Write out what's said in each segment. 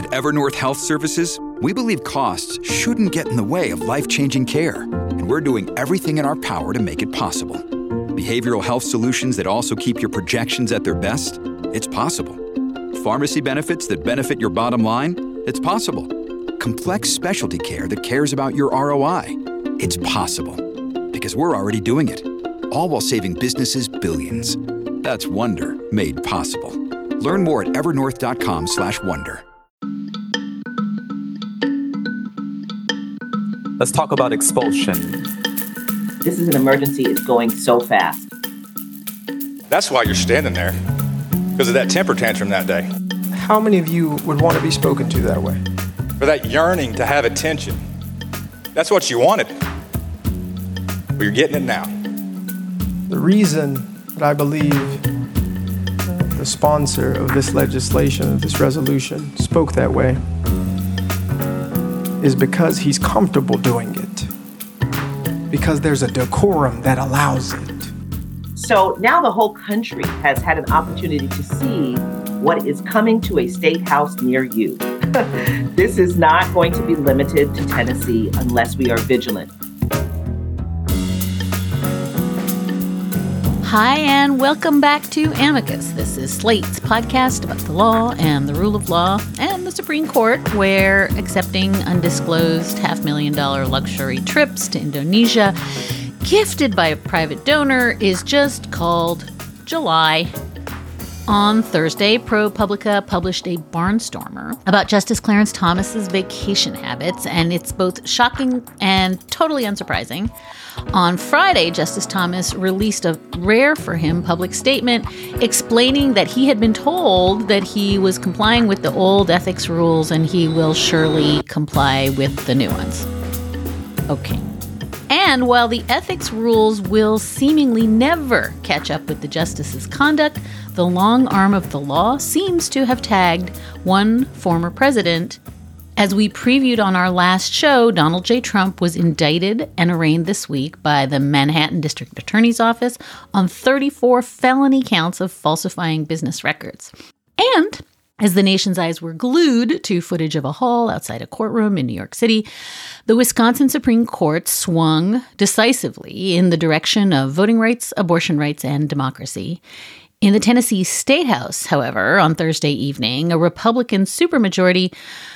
At Evernorth Health Services, we believe costs shouldn't get in the way of life-changing care, and we're doing everything in our power to make it possible. Behavioral health solutions that also keep your projections at their best? It's possible. Pharmacy benefits that benefit your bottom line? It's possible. Complex specialty care that cares about your ROI? It's possible. Because we're already doing it. All while saving businesses billions. That's Wonder made possible. Learn more at evernorth.com/wonder. Let's talk about expulsion. This is an emergency. It's going so fast. That's why you're standing there, because of that temper tantrum that day. How many of you would want to be spoken to that way? For that yearning to have attention. That's what you wanted. But you're getting it now. The reason that I believe the sponsor of this legislation, of this resolution, spoke that way is because he's comfortable doing it. Because there's a decorum that allows it. So now the whole country has had an opportunity to see what is coming to a state house near you. This is not going to be limited to Tennessee unless we are vigilant. Hi, and welcome back to Amicus. This is Slate's podcast about the law and the rule of law and the Supreme Court, where accepting undisclosed $500,000 luxury trips to Indonesia, gifted by a private donor, is just called July. On Thursday, ProPublica published a barnstormer about Justice Clarence Thomas's vacation habits, and it's both shocking and totally unsurprising. On Friday, Justice Thomas released a rare for him public statement explaining that he had been told that he was complying with the old ethics rules and he will surely comply with the new ones. Okay. And while the ethics rules will seemingly never catch up with the justice's conduct, the long arm of the law seems to have tagged one former president. As we previewed on our last show, Donald J. Trump was indicted and arraigned this week by the Manhattan District Attorney's Office on 34 felony counts of falsifying business records. And as the nation's eyes were glued to footage of a hall outside a courtroom in New York City, the Wisconsin Supreme Court swung decisively in the direction of voting rights, abortion rights, and democracy. In the Tennessee State House, however, on Thursday evening, a Republican supermajority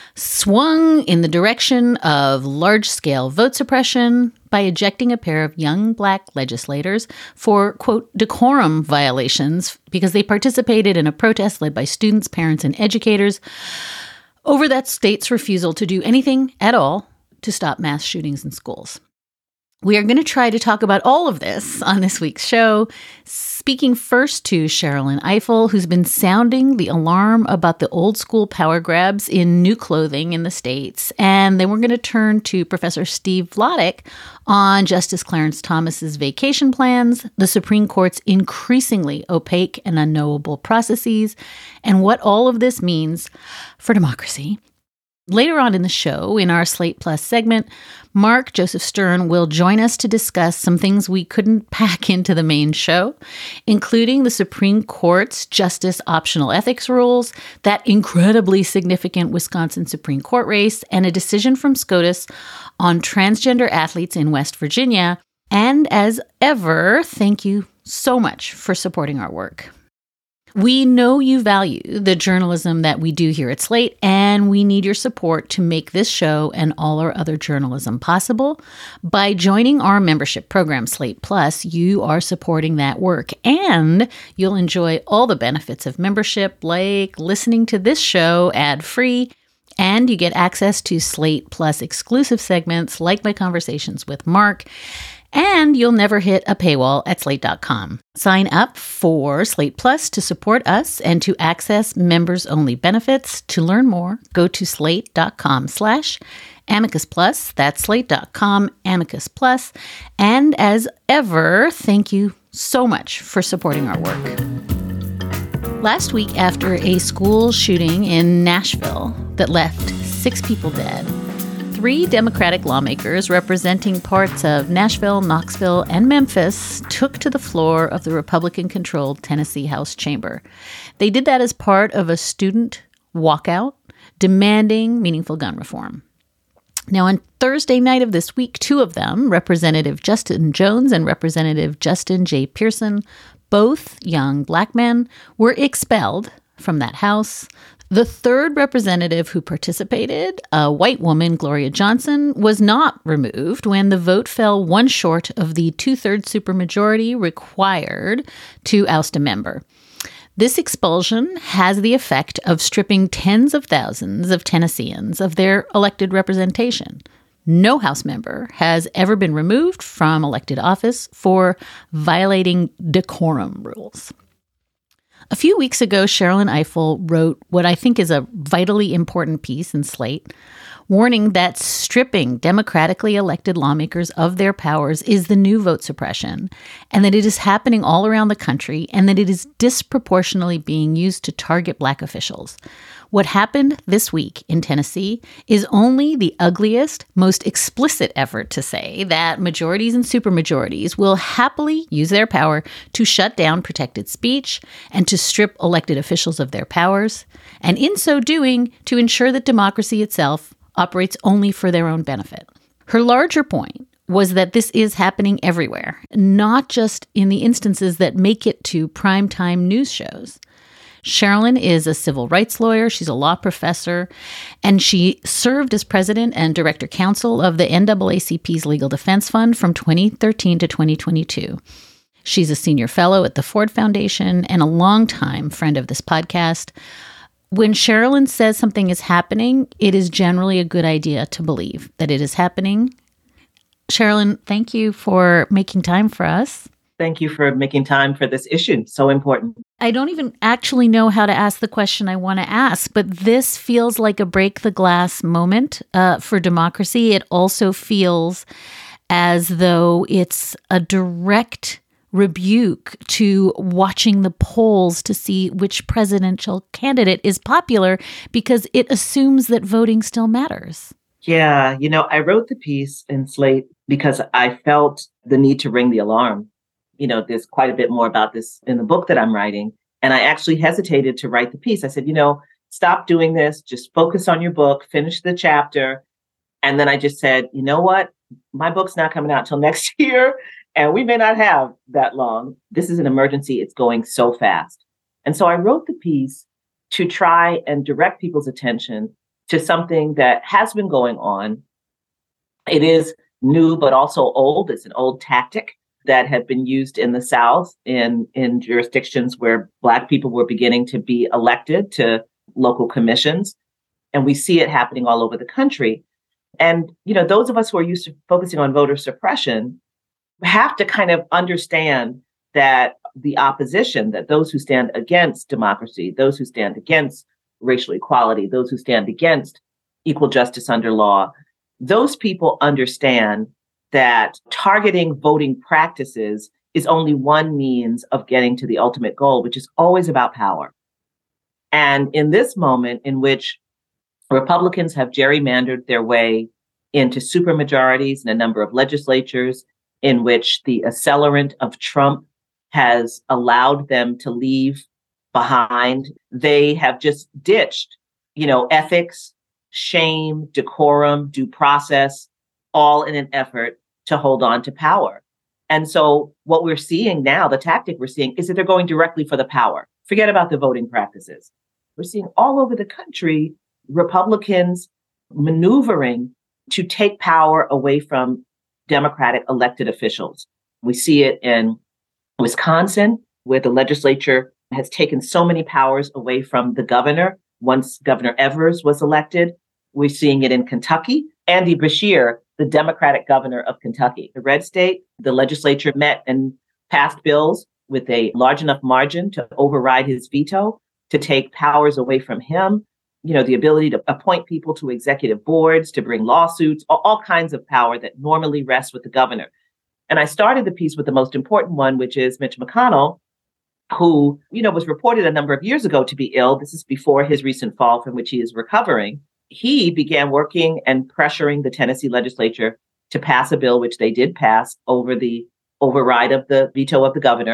swung in the direction of large-scale vote suppression by ejecting a pair of young black legislators for, quote, decorum violations because they participated in a protest led by students, parents, and educators over that state's refusal to do anything at all to stop mass shootings in schools. We are going to try to talk about all of this on this week's show, speaking first to Sherrilyn Ifill, who's been sounding the alarm about the old school power grabs in new clothing in the States. And then we're going to turn to Professor Steve Vladeck on Justice Clarence Thomas's vacation plans, the Supreme Court's increasingly opaque and unknowable processes, and what all of this means for democracy. Later on in the show, in our Slate Plus segment, Mark Joseph Stern will join us to discuss some things we couldn't pack into the main show, including the Supreme Court's justice optional ethics rules, that incredibly significant Wisconsin Supreme Court race, and a decision from SCOTUS on transgender athletes in West Virginia. And as ever, thank you so much for supporting our work. We know you value the journalism that we do here at Slate, and we need your support to make this show and all our other journalism possible. By joining our membership program, Slate Plus, you are supporting that work, and you'll enjoy all the benefits of membership, like listening to this show ad-free, and you get access to Slate Plus exclusive segments like my conversations with Mark. And you'll never hit a paywall at slate.com. Sign up for Slate Plus to support us and to access members-only benefits. To learn more, go to slate.com/Amicus Plus. That's slate.com Amicus Plus. And as ever, thank you so much for supporting our work. Last week, after a school shooting in Nashville that left 6 people dead, 3 Democratic lawmakers representing parts of Nashville, Knoxville, and Memphis took to the floor of the Republican-controlled Tennessee House chamber. They did that as part of a student walkout demanding meaningful gun reform. Now, on Thursday night of this week, two of them, Representative Justin Jones and Representative Justin J. Pearson, both young Black men, were expelled from that House. The third representative who participated, a white woman, Gloria Johnson, was not removed when the vote fell one short of the 2/3 supermajority required to oust a member. This expulsion has the effect of stripping tens of thousands of Tennesseans of their elected representation. No House member has ever been removed from elected office for violating decorum rules. A few weeks ago, Sherrilyn Ifill wrote what I think is a vitally important piece in Slate, warning that stripping democratically elected lawmakers of their powers is the new vote suppression, and that it is happening all around the country, and that it is disproportionately being used to target Black officials. What happened this week in Tennessee is only the ugliest, most explicit effort to say that majorities and supermajorities will happily use their power to shut down protected speech and to strip elected officials of their powers, and in so doing, to ensure that democracy itself operates only for their own benefit. Her larger point was that this is happening everywhere, not just in the instances that make it to primetime news shows. Sherrilyn is a civil rights lawyer. She's a law professor, and she served as president and director counsel of the NAACP's Legal Defense Fund from 2013 to 2022. She's a senior fellow at the Ford Foundation and a longtime friend of this podcast. When Sherrilyn says something is happening, it is generally a good idea to believe that it is happening. Sherrilyn, thank you for making time for us. Thank you for making time for this issue. So important. I don't even actually know how to ask the question I want to ask, but this feels like a break the glass moment for democracy. It also feels as though it's a direct rebuke to watching the polls to see which presidential candidate is popular, because it assumes that voting still matters. Yeah, I wrote the piece in Slate because I felt the need to ring the alarm. There's quite a bit more about this in the book that I'm writing. And I actually hesitated to write the piece. I said, stop doing this. Just focus on your book, finish the chapter. And then I just said, you know what? My book's not coming out till next year. And we may not have that long. This is an emergency. It's going so fast. And so I wrote the piece to try and direct people's attention to something that has been going on. It is new, but also old. It's an old tactic that had been used in the South in jurisdictions where Black people were beginning to be elected to local commissions. And we see it happening all over the country. And, those of us who are used to focusing on voter suppression have to kind of understand that the opposition, that those who stand against democracy, those who stand against racial equality, those who stand against equal justice under law, those people understand that targeting voting practices is only one means of getting to the ultimate goal, which is always about power. And in this moment in which Republicans have gerrymandered their way into supermajorities in a number of legislatures, in which the accelerant of Trump has allowed them to leave behind, they have just ditched, ethics, shame, decorum, due process, all in an effort to hold on to power. And so what we're seeing now, the tactic we're seeing, is that they're going directly for the power. Forget about the voting practices. We're seeing all over the country Republicans maneuvering to take power away from Democratic elected officials. We see it in Wisconsin, where the legislature has taken so many powers away from the governor. Once Governor Evers was elected, we're seeing it in Kentucky. Andy Beshear, the Democratic governor of Kentucky, the red state, the legislature met and passed bills with a large enough margin to override his veto, to take powers away from him. The ability to appoint people to executive boards, to bring lawsuits, all kinds of power that normally rests with the governor. And I started the piece with the most important one, which is Mitch McConnell, who, was reported a number of years ago to be ill. This is before his recent fall, from which he is recovering. He began working and pressuring the Tennessee legislature to pass a bill, which they did pass, over the override of the veto of the governor,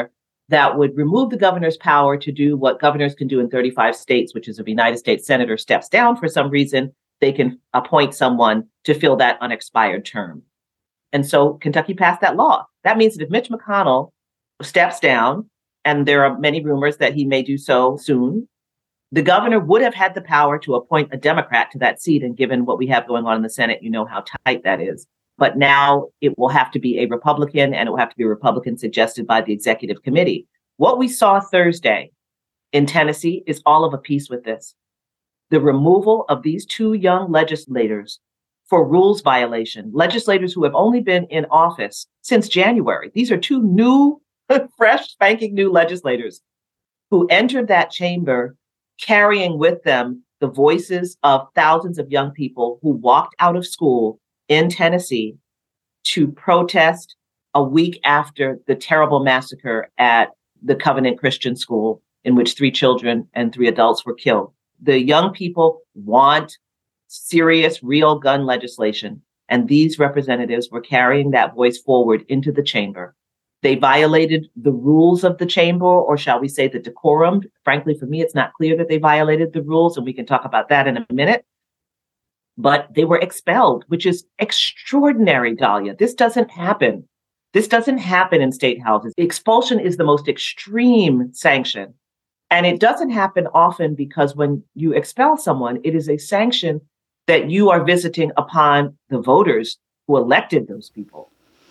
that would remove the governor's power to do what governors can do in 35 states, which is if a United States senator steps down for some reason, they can appoint someone to fill that unexpired term. And so Kentucky passed that law. That means that if Mitch McConnell steps down, and there are many rumors that he may do so soon, the governor would have had the power to appoint a Democrat to that seat. And given what we have going on in the Senate, you know how tight that is. But now it will have to be a Republican, and it will have to be a Republican suggested by the executive committee. What we saw Thursday in Tennessee is all of a piece with this. The removal of these two young legislators for rules violation, legislators who have only been in office since January. These are two new, fresh, spanking new legislators who entered that chamber carrying with them the voices of thousands of young people who walked out of school in Tennessee to protest a week after the terrible massacre at the Covenant Christian School, in which 3 children and 3 adults were killed. The young people want serious, real gun legislation, and these representatives were carrying that voice forward into the chamber. They violated the rules of the chamber, or shall we say the decorum. Frankly, for me, it's not clear that they violated the rules, and we can talk about that in a minute. But they were expelled, which is extraordinary, Dahlia. This doesn't happen. This doesn't happen in state houses. Expulsion is the most extreme sanction. And it doesn't happen often because when you expel someone, it is a sanction that you are visiting upon the voters who elected those people.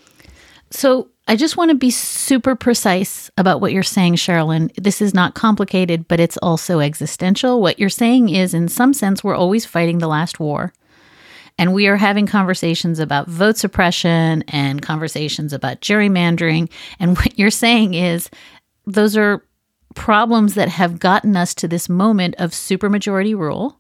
So I just want to be super precise about what you're saying, Sherilyn. This is not complicated, but it's also existential. What you're saying is, in some sense, we're always fighting the last war. And we are having conversations about vote suppression and conversations about gerrymandering. And what you're saying is those are problems that have gotten us to this moment of supermajority rule.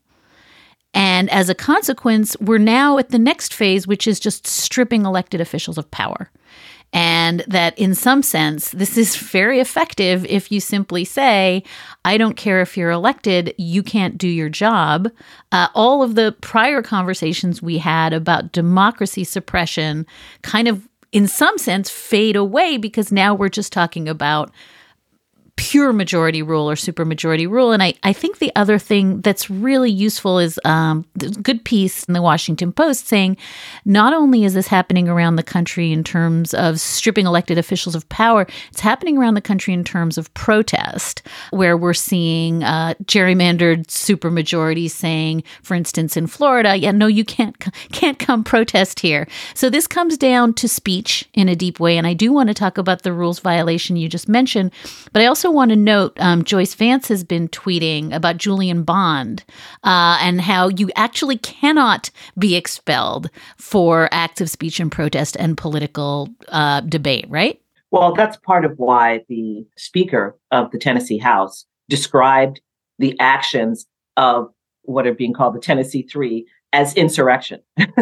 And as a consequence, we're now at the next phase, which is just stripping elected officials of power. And that in some sense, this is very effective if you simply say, I don't care if you're elected, you can't do your job. All of the prior conversations we had about democracy suppression kind of, in some sense, fade away because now we're just talking about pure majority rule or supermajority rule. And I think the other thing that's really useful is the good piece in the Washington Post saying not only is this happening around the country in terms of stripping elected officials of power, it's happening around the country in terms of protest, where we're seeing gerrymandered supermajorities saying, for instance, in Florida, yeah, no, you can't come protest here. So this comes down to speech in a deep way. And I do want to talk about the rules violation you just mentioned, but I also want to note Joyce Vance has been tweeting about Julian Bond and how you actually cannot be expelled for acts of speech and protest and political debate, right? Well, that's part of why the Speaker of the Tennessee House described the actions of what are being called the Tennessee Three as insurrection.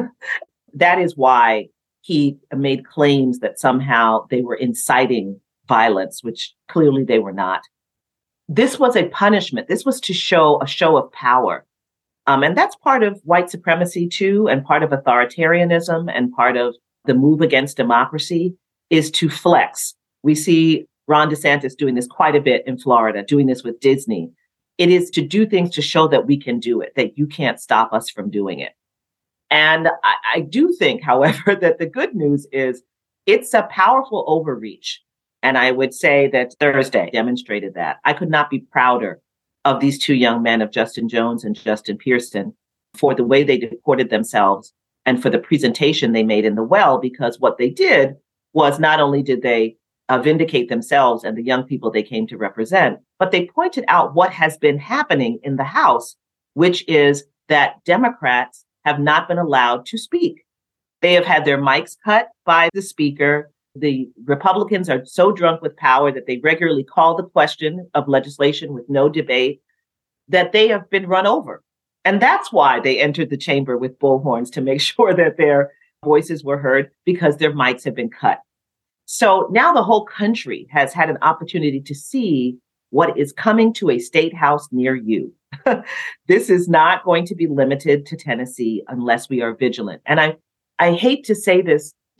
That is why he made claims that somehow they were inciting violence, which clearly they were not. This was a punishment. This was to show a show of power. And that's part of white supremacy too, and part of authoritarianism, and part of the move against democracy is to flex. We see Ron DeSantis doing this quite a bit in Florida, doing this with Disney. It is to do things to show that we can do it, that you can't stop us from doing it. And I do think, however, that the good news is it's a powerful overreach. And I would say that Thursday demonstrated that. I could not be prouder of these two young men, of Justin Jones and Justin Pearson, for the way they deported themselves and for the presentation they made in the well, because what they did was not only did they vindicate themselves and the young people they came to represent, but they pointed out what has been happening in the House, which is that Democrats have not been allowed to speak. They have had their mics cut by the Speaker. The Republicans are so drunk with power that they regularly call the question of legislation with no debate, that they have been run over. And that's why they entered the chamber with bullhorns, to make sure that their voices were heard, because their mics have been cut. So now the whole country has had an opportunity to see what is coming to a state house near you. This is not going to be limited to Tennessee unless we are vigilant. And I hate to say this,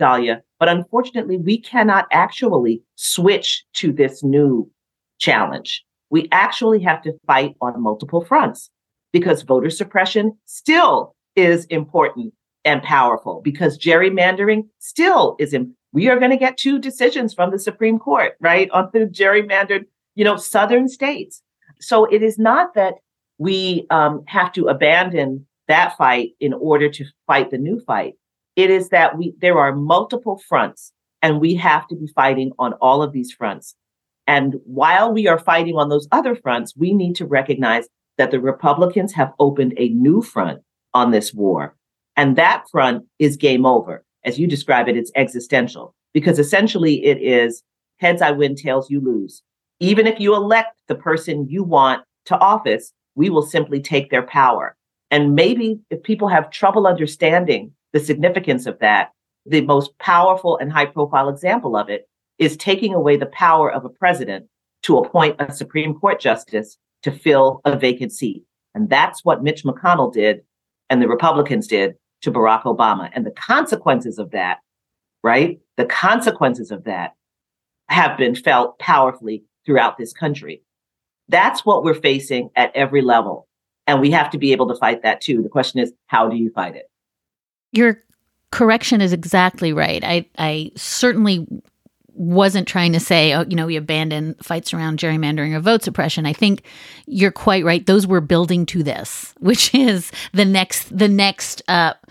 Dahlia, but unfortunately, we cannot actually switch to this new challenge. We actually have to fight on multiple fronts because voter suppression still is important and powerful, because gerrymandering still is important. We are going to get 2 decisions from the Supreme Court, right, on the gerrymandered, southern states. So it is not that we have to abandon that fight in order to fight the new fight. It is that there are multiple fronts, and we have to be fighting on all of these fronts. And while we are fighting on those other fronts, we need to recognize that the Republicans have opened a new front on this war. And that front is game over. As you describe it, it's existential, because essentially it is heads I win, tails you lose. Even if you elect the person you want to office, we will simply take their power. And maybe if people have trouble understanding the significance of that, the most powerful and high profile example of it is taking away the power of a president to appoint a Supreme Court justice to fill a vacant seat. And that's what Mitch McConnell did and the Republicans did to Barack Obama. And the consequences of that, right? The consequences of that have been felt powerfully throughout this country. That's what we're facing at every level. And we have to be able to fight that too. The question is, how do you fight it? Your correction is exactly right. I certainly wasn't trying to say, we abandon fights around gerrymandering or vote suppression. I think you're quite right. Those were building to this, which is the next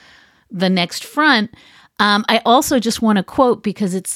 front. I also just want to quote, because it's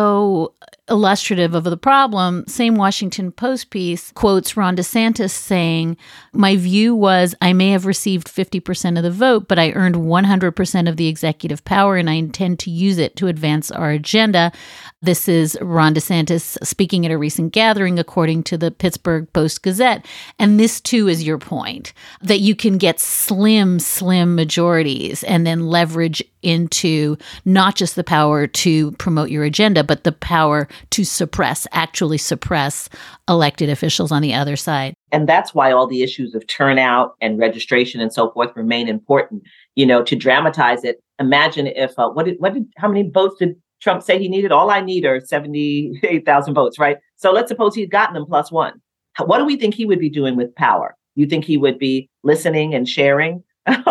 so illustrative of the problem. Same Washington Post piece quotes Ron DeSantis saying, "My view was I may have received 50% of the vote, but I earned 100% of the executive power, and I intend to use it to advance our agenda." This is Ron DeSantis speaking at a recent gathering, according to the Pittsburgh Post-Gazette. And this, too, is your point, that you can get slim majorities and then leverage into not just the power to promote your agenda, but the power to actually suppress elected officials on the other side. And that's why all the issues of turnout and registration and so forth remain important, to dramatize it. Imagine if, how many votes did Trump say he needed? All I need are 78,000 votes, right? So let's suppose he'd gotten them plus 1. What do we think he would be doing with power? You think he would be listening and sharing,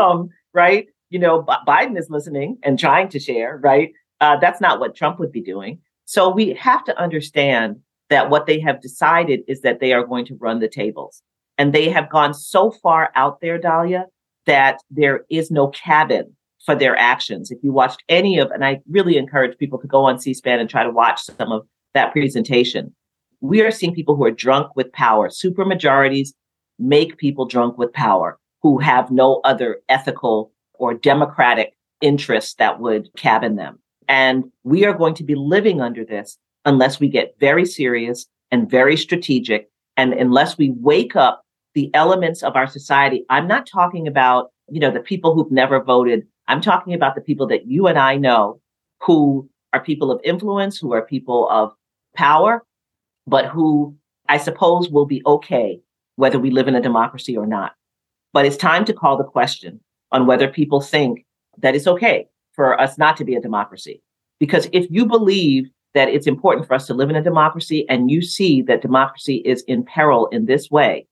right? Biden is listening and trying to share, right? That's not what Trump would be doing. So we have to understand that what they have decided is that they are going to run the tables. And they have gone so far out there, Dahlia, that there is no cabin for their actions. If you watched any of, and I really encourage people to go on C-SPAN and try to watch some of that presentation, we are seeing people who are drunk with power. Supermajorities make people drunk with power who have no other ethical or democratic interests that would cabin them. And we are going to be living under this unless we get very serious and very strategic, and unless we wake up the elements of our society. I'm not talking about, the people who've never voted. I'm talking about the people that you and I know who are people of influence, who are people of power, but who I suppose will be okay whether we live in a democracy or not. But it's time to call the question on whether people think that it's okay for us not to be a democracy. Because if you believe that it's important for us to live in a democracy and you see that democracy is in peril in this way,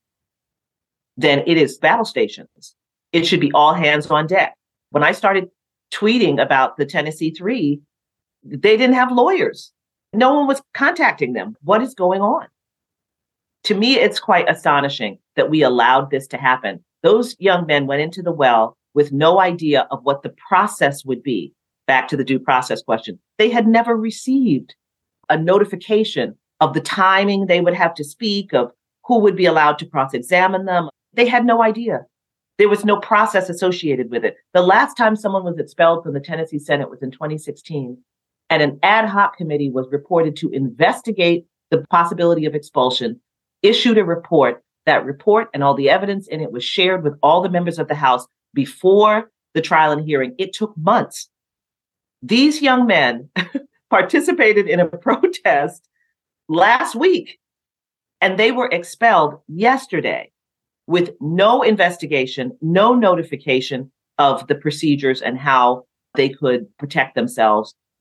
then it is battle stations. It should be all hands on deck. When I started tweeting about the Tennessee Three, they didn't have lawyers. No one was contacting them. What is going on? To me, it's quite astonishing that we allowed this to happen. Those young men went into the well with no idea of what the process would be. Back to the due process question. They had never received a notification of the timing they would have to speak, of who would be allowed to cross-examine them. They had no idea. There was no process associated with it. The last time someone was expelled from the Tennessee Senate was in 2016, and an ad hoc committee was reported to investigate the possibility of expulsion, issued a report. That report and all the evidence in it was shared with all the members of the House before the trial and hearing. It took months. These young men participated in a protest last week, and they were expelled yesterday with no investigation, no notification of the procedures and how they could protect themselves.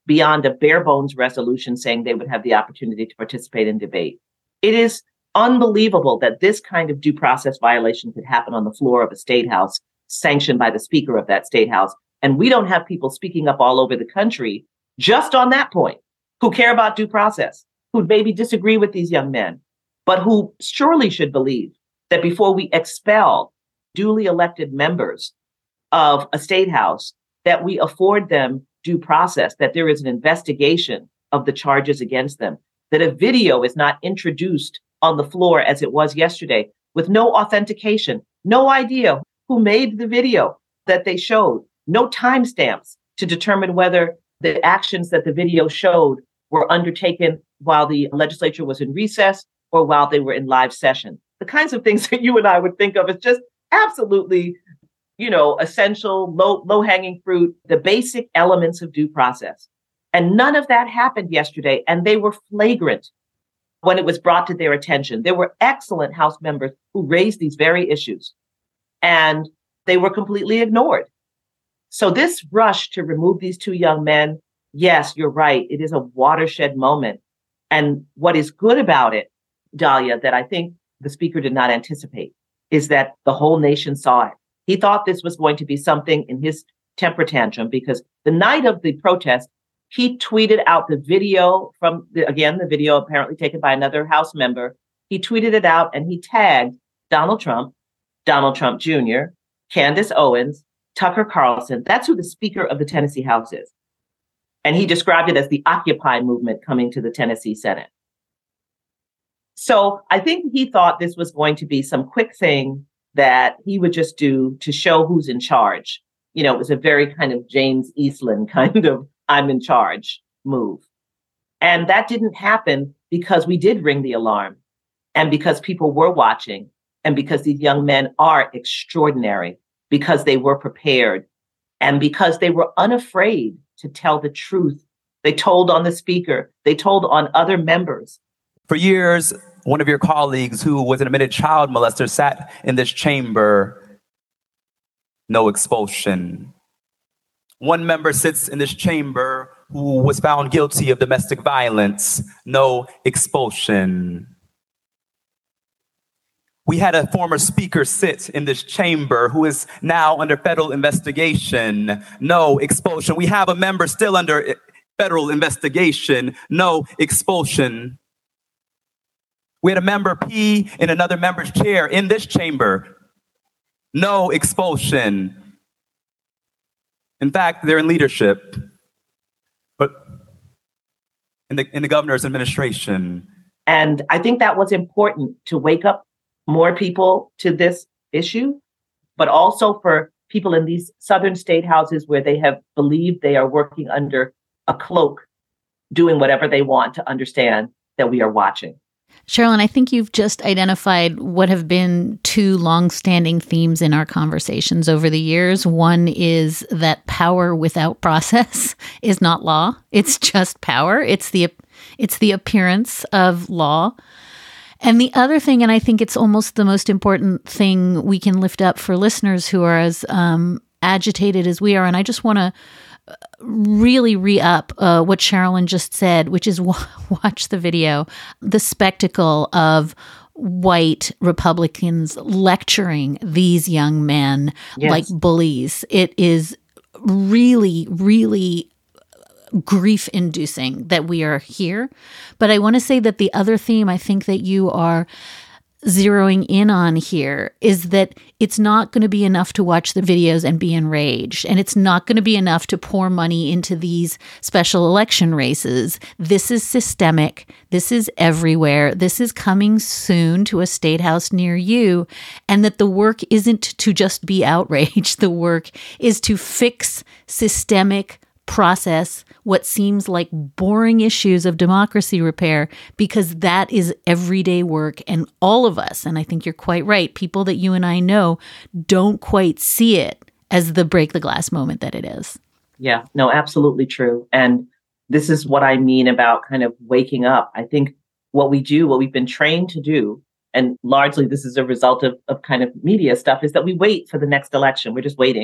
beyond a bare bones resolution saying they would have the opportunity to participate in debate. It is unbelievable that this kind of due process violation could happen on the floor of a state house sanctioned by the speaker of that state house. And we don't have people speaking up all over the country just on that point who care about due process, who maybe disagree with these young men, but who surely should believe that before we expel duly elected members of a state house, that we afford them due process, that there is an investigation of the charges against them, that a video is not introduced on the floor as it was yesterday with no authentication, no idea who made the video that they showed, no timestamps to determine whether the actions that the video showed were undertaken while the legislature was in recess or while they were in live session. The kinds of things that you and I would think of as just absolutely, essential, low-hanging fruit, the basic elements of due process. And none of that happened yesterday, and they were flagrant when it was brought to their attention. There were excellent House members who raised these very issues, and they were completely ignored. So this rush to remove these two young men, yes, you're right, it is a watershed moment. And what is good about it, Dahlia, that I think the speaker did not anticipate, is that the whole nation saw it. He thought this was going to be something in his temper tantrum because the night of the protest, he tweeted out the video from, the video apparently taken by another House member. He tweeted it out and he tagged Donald Trump Jr., Candace Owens, Tucker Carlson. That's who the Speaker of the Tennessee House is. And he described it as the Occupy movement coming to the Tennessee Senate. So I think he thought this was going to be some quick thing that he would just do to show who's in charge. It was a very kind of James Eastland kind of I'm in charge move. And that didn't happen because we did ring the alarm and because people were watching and because these young men are extraordinary, because they were prepared and because they were unafraid to tell the truth. They told on the speaker, they told on other members. For years, one of your colleagues who was an admitted child molester sat in this chamber. No expulsion. One member sits in this chamber who was found guilty of domestic violence. No expulsion. We had a former speaker sit in this chamber who is now under federal investigation. No expulsion. We have a member still under federal investigation. No expulsion. We had a member pee in another member's chair in this chamber. No expulsion. In fact, they're in leadership, but in the governor's administration. And I think that was important to wake up more people to this issue, but also for people in these southern state houses where they have believed they are working under a cloak, doing whatever they want, to understand that we are watching. Sherilyn, I think you've just identified what have been two longstanding themes in our conversations over the years. One is that power without process is not law. It's just power. It's the appearance of law. And the other thing, and I think it's almost the most important thing we can lift up for listeners who are as agitated as we are, and I just want to really re-up what Sherilyn just said, which is watch the video. The spectacle of white Republicans lecturing these young men like bullies. It is really, really grief-inducing that we are here. But I want to say that the other theme I think that you are zeroing in on here is that it's not going to be enough to watch the videos and be enraged. And it's not going to be enough to pour money into these special election races. This is systemic. This is everywhere. This is coming soon to a state house near you. And that the work isn't to just be outraged. The work is to fix systemic process what seems like boring issues of democracy repair, because that is everyday work. And all of us, and I think you're quite right, people that you and I know don't quite see it as the break the glass moment that it is. Yeah, no, absolutely true. And this is what I mean about kind of waking up. I think what we do, what we've been trained to do, and largely this is a result of kind of media stuff, is that we wait for the next election. We're just waiting.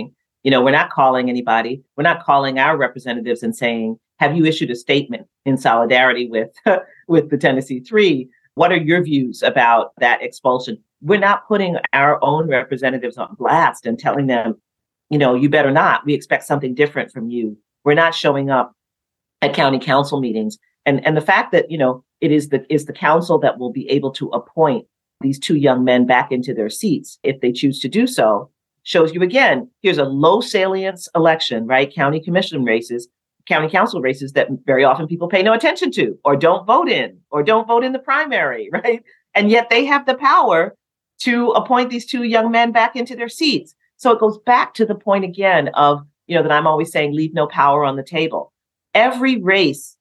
We're not calling anybody. We're not calling our representatives and saying, have you issued a statement in solidarity with, with the Tennessee Three? What are your views about that expulsion? We're not putting our own representatives on blast and telling them, you better not. We expect something different from you. We're not showing up at county council meetings. And the fact that, it is the council that will be able to appoint these two young men back into their seats if they choose to do so, shows you again, here's a low salience election, right? County commission races, county council races that very often people pay no attention to or don't vote in the primary, right? And yet they have the power to appoint these two young men back into their seats. So it goes back to the point again of, that I'm always saying, leave no power on the table. Every race,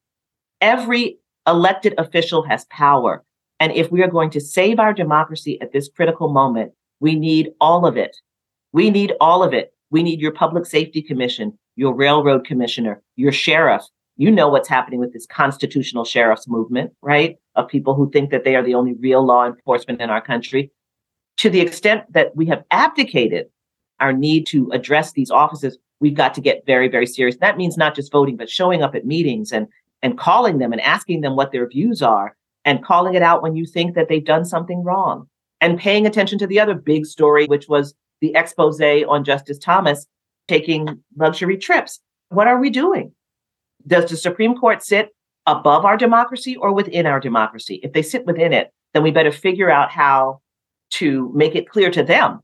every elected official has power. And if we are going to save our democracy at this critical moment, we need all of it. We need all of it. We need your public safety commission, your railroad commissioner, your sheriff. You know what's happening with this constitutional sheriff's movement, right? Of people who think that they are the only real law enforcement in our country. To the extent that we have abdicated our need to address these offices, we've got to get very, very serious. That means not just voting, but showing up at meetings and calling them and asking them what their views are and calling it out when you think that they've done something wrong and paying attention to the other big story, which was the expose on Justice Thomas taking luxury trips. What are we doing? Does the Supreme Court sit above our democracy or within our democracy? If they sit within it, then we better figure out how to make it clear to them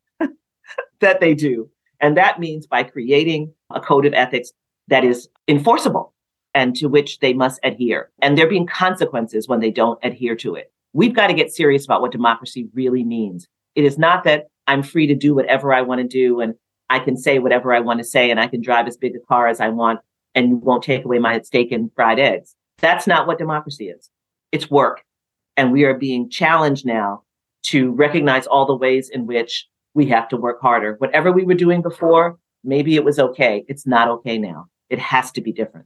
that they do. And that means by creating a code of ethics that is enforceable and to which they must adhere. And there being consequences when they don't adhere to it. We've got to get serious about what democracy really means. It is not that I'm free to do whatever I want to do and I can say whatever I want to say and I can drive as big a car as I want and you won't take away my steak and fried eggs. That's not what democracy is. It's work. And we are being challenged now to recognize all the ways in which we have to work harder. Whatever we were doing before, maybe it was okay. It's not okay now. It has to be different.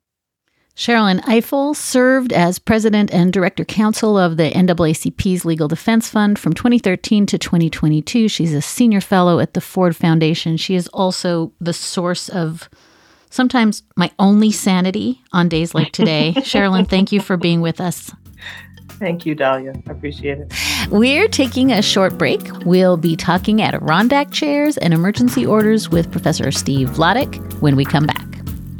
Sherrilyn Ifill served as president and director counsel of the NAACP's Legal Defense Fund from 2013 to 2022. She's a senior fellow at the Ford Foundation. She is also the source of sometimes my only sanity on days like today. Sherrilyn, thank you for being with us. Thank you, Dahlia. I appreciate it. We're taking a short break. We'll be talking Adirondack chairs and emergency orders with Professor Steve Vladeck when we come back.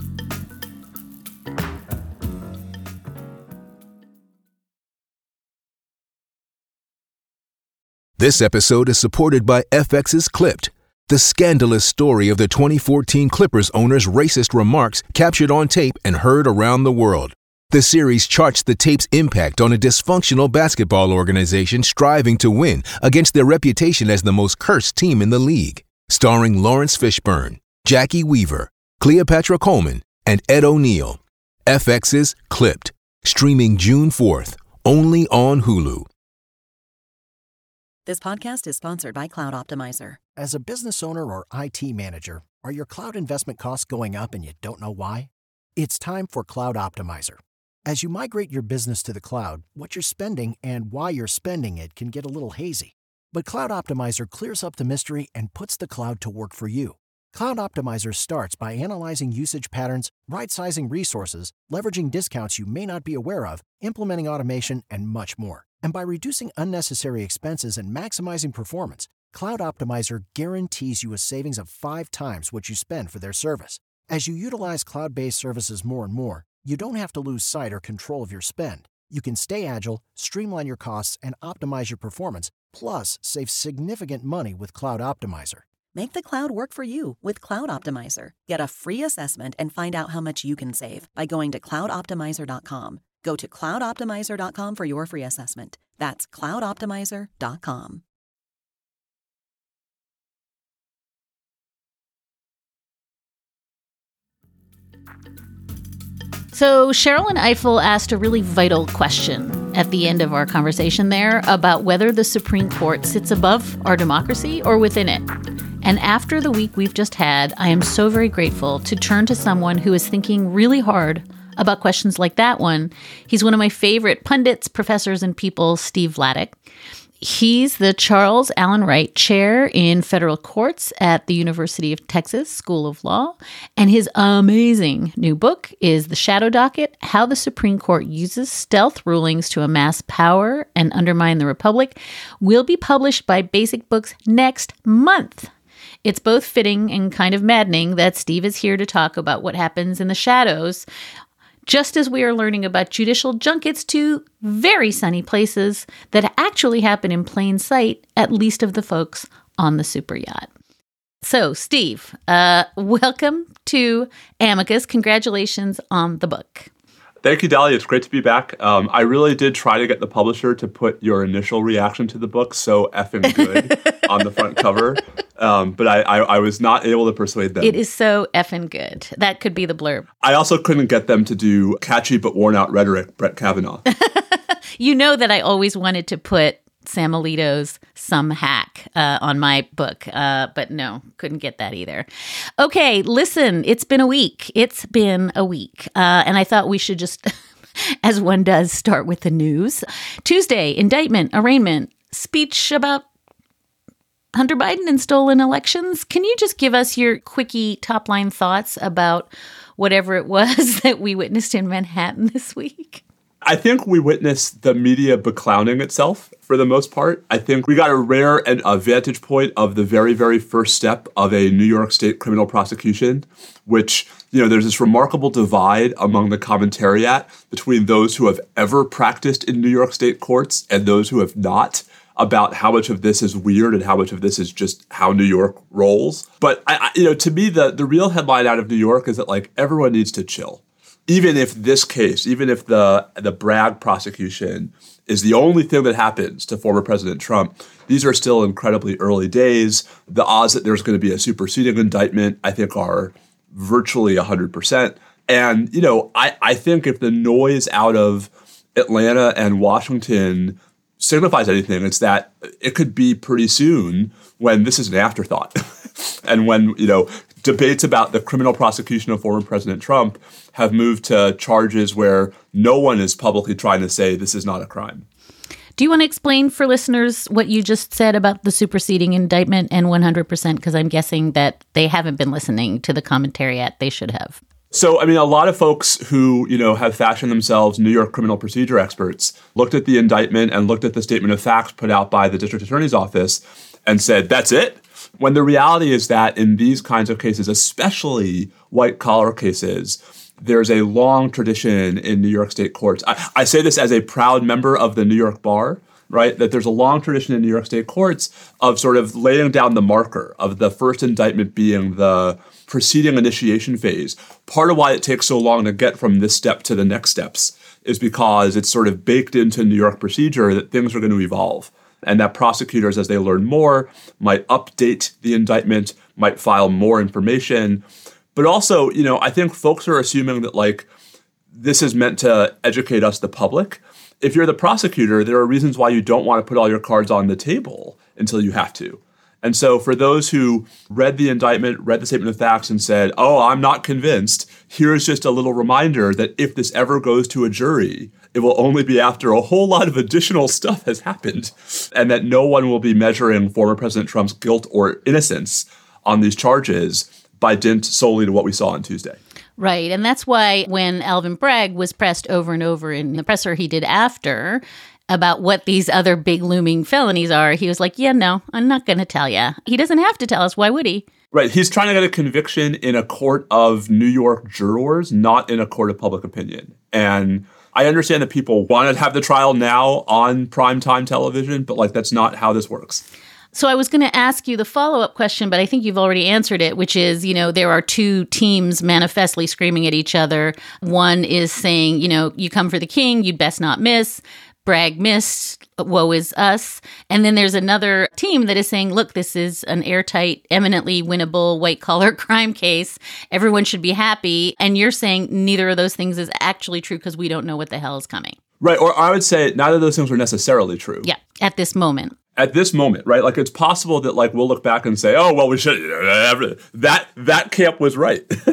This episode is supported by FX's Clipped, the scandalous story of the 2014 Clippers owner's racist remarks captured on tape and heard around the world. The series charts the tape's impact on a dysfunctional basketball organization striving to win against their reputation as the most cursed team in the league. Starring Lawrence Fishburne, Jackie Weaver, Cleopatra Coleman, and Ed O'Neill. FX's Clipped, streaming June 4th, only on Hulu. This podcast is sponsored by Cloud Optimizer. As a business owner or IT manager, are your cloud investment costs going up and you don't know why? It's time for Cloud Optimizer. As you migrate your business to the cloud, what you're spending and why you're spending it can get a little hazy. But Cloud Optimizer clears up the mystery and puts the cloud to work for you. Cloud Optimizer starts by analyzing usage patterns, right-sizing resources, leveraging discounts you may not be aware of, implementing automation, and much more. And by reducing unnecessary expenses and maximizing performance, Cloud Optimizer guarantees you a savings of 5 times what you spend for their service. As you utilize cloud-based services more and more, you don't have to lose sight or control of your spend. You can stay agile, streamline your costs, and optimize your performance, plus save significant money with Cloud Optimizer. Make the cloud work for you with Cloud Optimizer. Get a free assessment and find out how much you can save by going to cloudoptimizer.com. Go to cloudoptimizer.com for your free assessment. That's cloudoptimizer.com. So Sherrilyn Ifill asked a really vital question at the end of our conversation there about whether the Supreme Court sits above our democracy or within it. And after the week we've just had, I am so very grateful to turn to someone who is thinking really hard about questions like that one. He's one of my favorite pundits, professors, and people, Steve Vladeck. He's the Charles Allen Wright Chair in Federal Courts at the University of Texas School of Law. And his amazing new book is The Shadow Docket: How the Supreme Court Uses Stealth Rulings to Amass Power and Undermine the Republic. Will be published by Basic Books next month. It's both fitting and kind of maddening that Steve is here to talk about what happens in the shadows, just as we are learning about judicial junkets to very sunny places that actually happen in plain sight, at least of the folks on the super yacht. So, Steve, welcome to Amicus. Congratulations on the book. Thank you, Dahlia. It's great to be back. I really did try to get the publisher to put your initial reaction to the book so effing good on the front cover, but I was not able to persuade them. It is so effing good. That could be the blurb. I also couldn't get them to do catchy but worn-out rhetoric, Brett Kavanaugh. You know that I always wanted to put Sam Alito's Some Hack on my book, but no, couldn't get that either. Okay, listen, it's been a week. And I thought we should just, as one does, start with the news. Tuesday, indictment, arraignment, speech about Hunter Biden and stolen elections. Can you just give us your quickie top-line thoughts about whatever it was that we witnessed in Manhattan this week? I think we witnessed the media beclowning itself for the most part. I think we got a rare and a vantage point of the very, very first step of a New York State criminal prosecution, which, there's this remarkable divide among the commentariat between those who have ever practiced in New York State courts and those who have not, about how much of this is weird and how much of this is just how New York rolls. But, to me, the real headline out of New York is that, everyone needs to chill. Even if this case, even if the Bragg prosecution is the only thing that happens to former President Trump, these are still incredibly early days. The odds that there's going to be a superseding indictment, I think, are virtually 100%. And, I think if the noise out of Atlanta and Washington signifies anything, it's that it could be pretty soon when this is an afterthought. And when, debates about the criminal prosecution of former President Trump have moved to charges where no one is publicly trying to say this is not a crime. Do you want to explain for listeners what you just said about the superseding indictment and 100%? Because I'm guessing that they haven't been listening to the commentariat. They should have. So, a lot of folks who, have fashioned themselves New York criminal procedure experts looked at the indictment and looked at the statement of facts put out by the district attorney's office and said, that's it? When the reality is that in these kinds of cases, especially white-collar cases, there's a long tradition in New York State courts. I say this as a proud member of the New York Bar, right? That there's a long tradition in New York State courts of sort of laying down the marker of the first indictment being the proceeding initiation phase. Part of why it takes so long to get from this step to the next steps is because it's sort of baked into New York procedure that things are going to evolve. And that prosecutors, as they learn more, might update the indictment, might file more information. But also, I think folks are assuming that, this is meant to educate us, the public. If you're the prosecutor, there are reasons why you don't want to put all your cards on the table until you have to. And so for those who read the indictment, read the statement of facts and said, oh, I'm not convinced, here's just a little reminder that if this ever goes to a jury, it will only be after a whole lot of additional stuff has happened, and that no one will be measuring former President Trump's guilt or innocence on these charges by dint solely to what we saw on Tuesday. Right. And that's why when Alvin Bragg was pressed over and over in the presser he did after about what these other big looming felonies are, he was like, yeah, no, I'm not going to tell you. He doesn't have to tell us. Why would he? Right. He's trying to get a conviction in a court of New York jurors, not in a court of public opinion. And I understand that people want to have the trial now on primetime television, but that's not how this works. So I was going to ask you the follow-up question, but I think you've already answered it, which is, there are two teams manifestly screaming at each other. One is saying, you come for the king, you'd best not miss. Bragg missed, woe is us. And then there's another team that is saying, look, this is an airtight, eminently winnable white-collar crime case. Everyone should be happy. And you're saying neither of those things is actually true because we don't know what the hell is coming. Right. Or I would say neither of those things are necessarily true. Yeah, at this moment. At this moment, right? It's possible that we'll look back and say, oh, well, we should, that camp was right.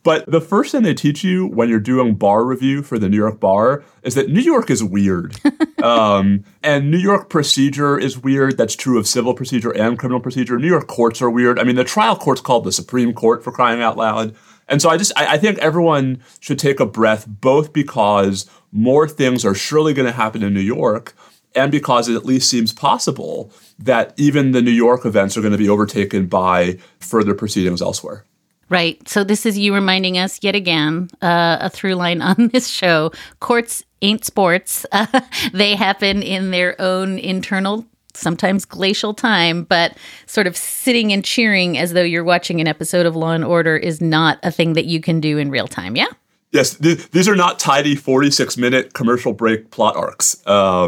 But the first thing they teach you when you're doing bar review for the New York bar is that New York is weird. And New York procedure is weird. That's true of civil procedure and criminal procedure. New York courts are weird. I mean, the trial court's called the Supreme Court, for crying out loud. And so I think everyone should take a breath, both because more things are surely going to happen in New York, and because it at least seems possible that even the New York events are going to be overtaken by further proceedings elsewhere. Right. So this is you reminding us yet again, a through line on this show. Courts ain't sports. They happen in their own internal, sometimes glacial time, but sort of sitting and cheering as though you're watching an episode of Law and Order is not a thing that you can do in real time. Yeah? Yes. These are not tidy 46-minute commercial break plot arcs.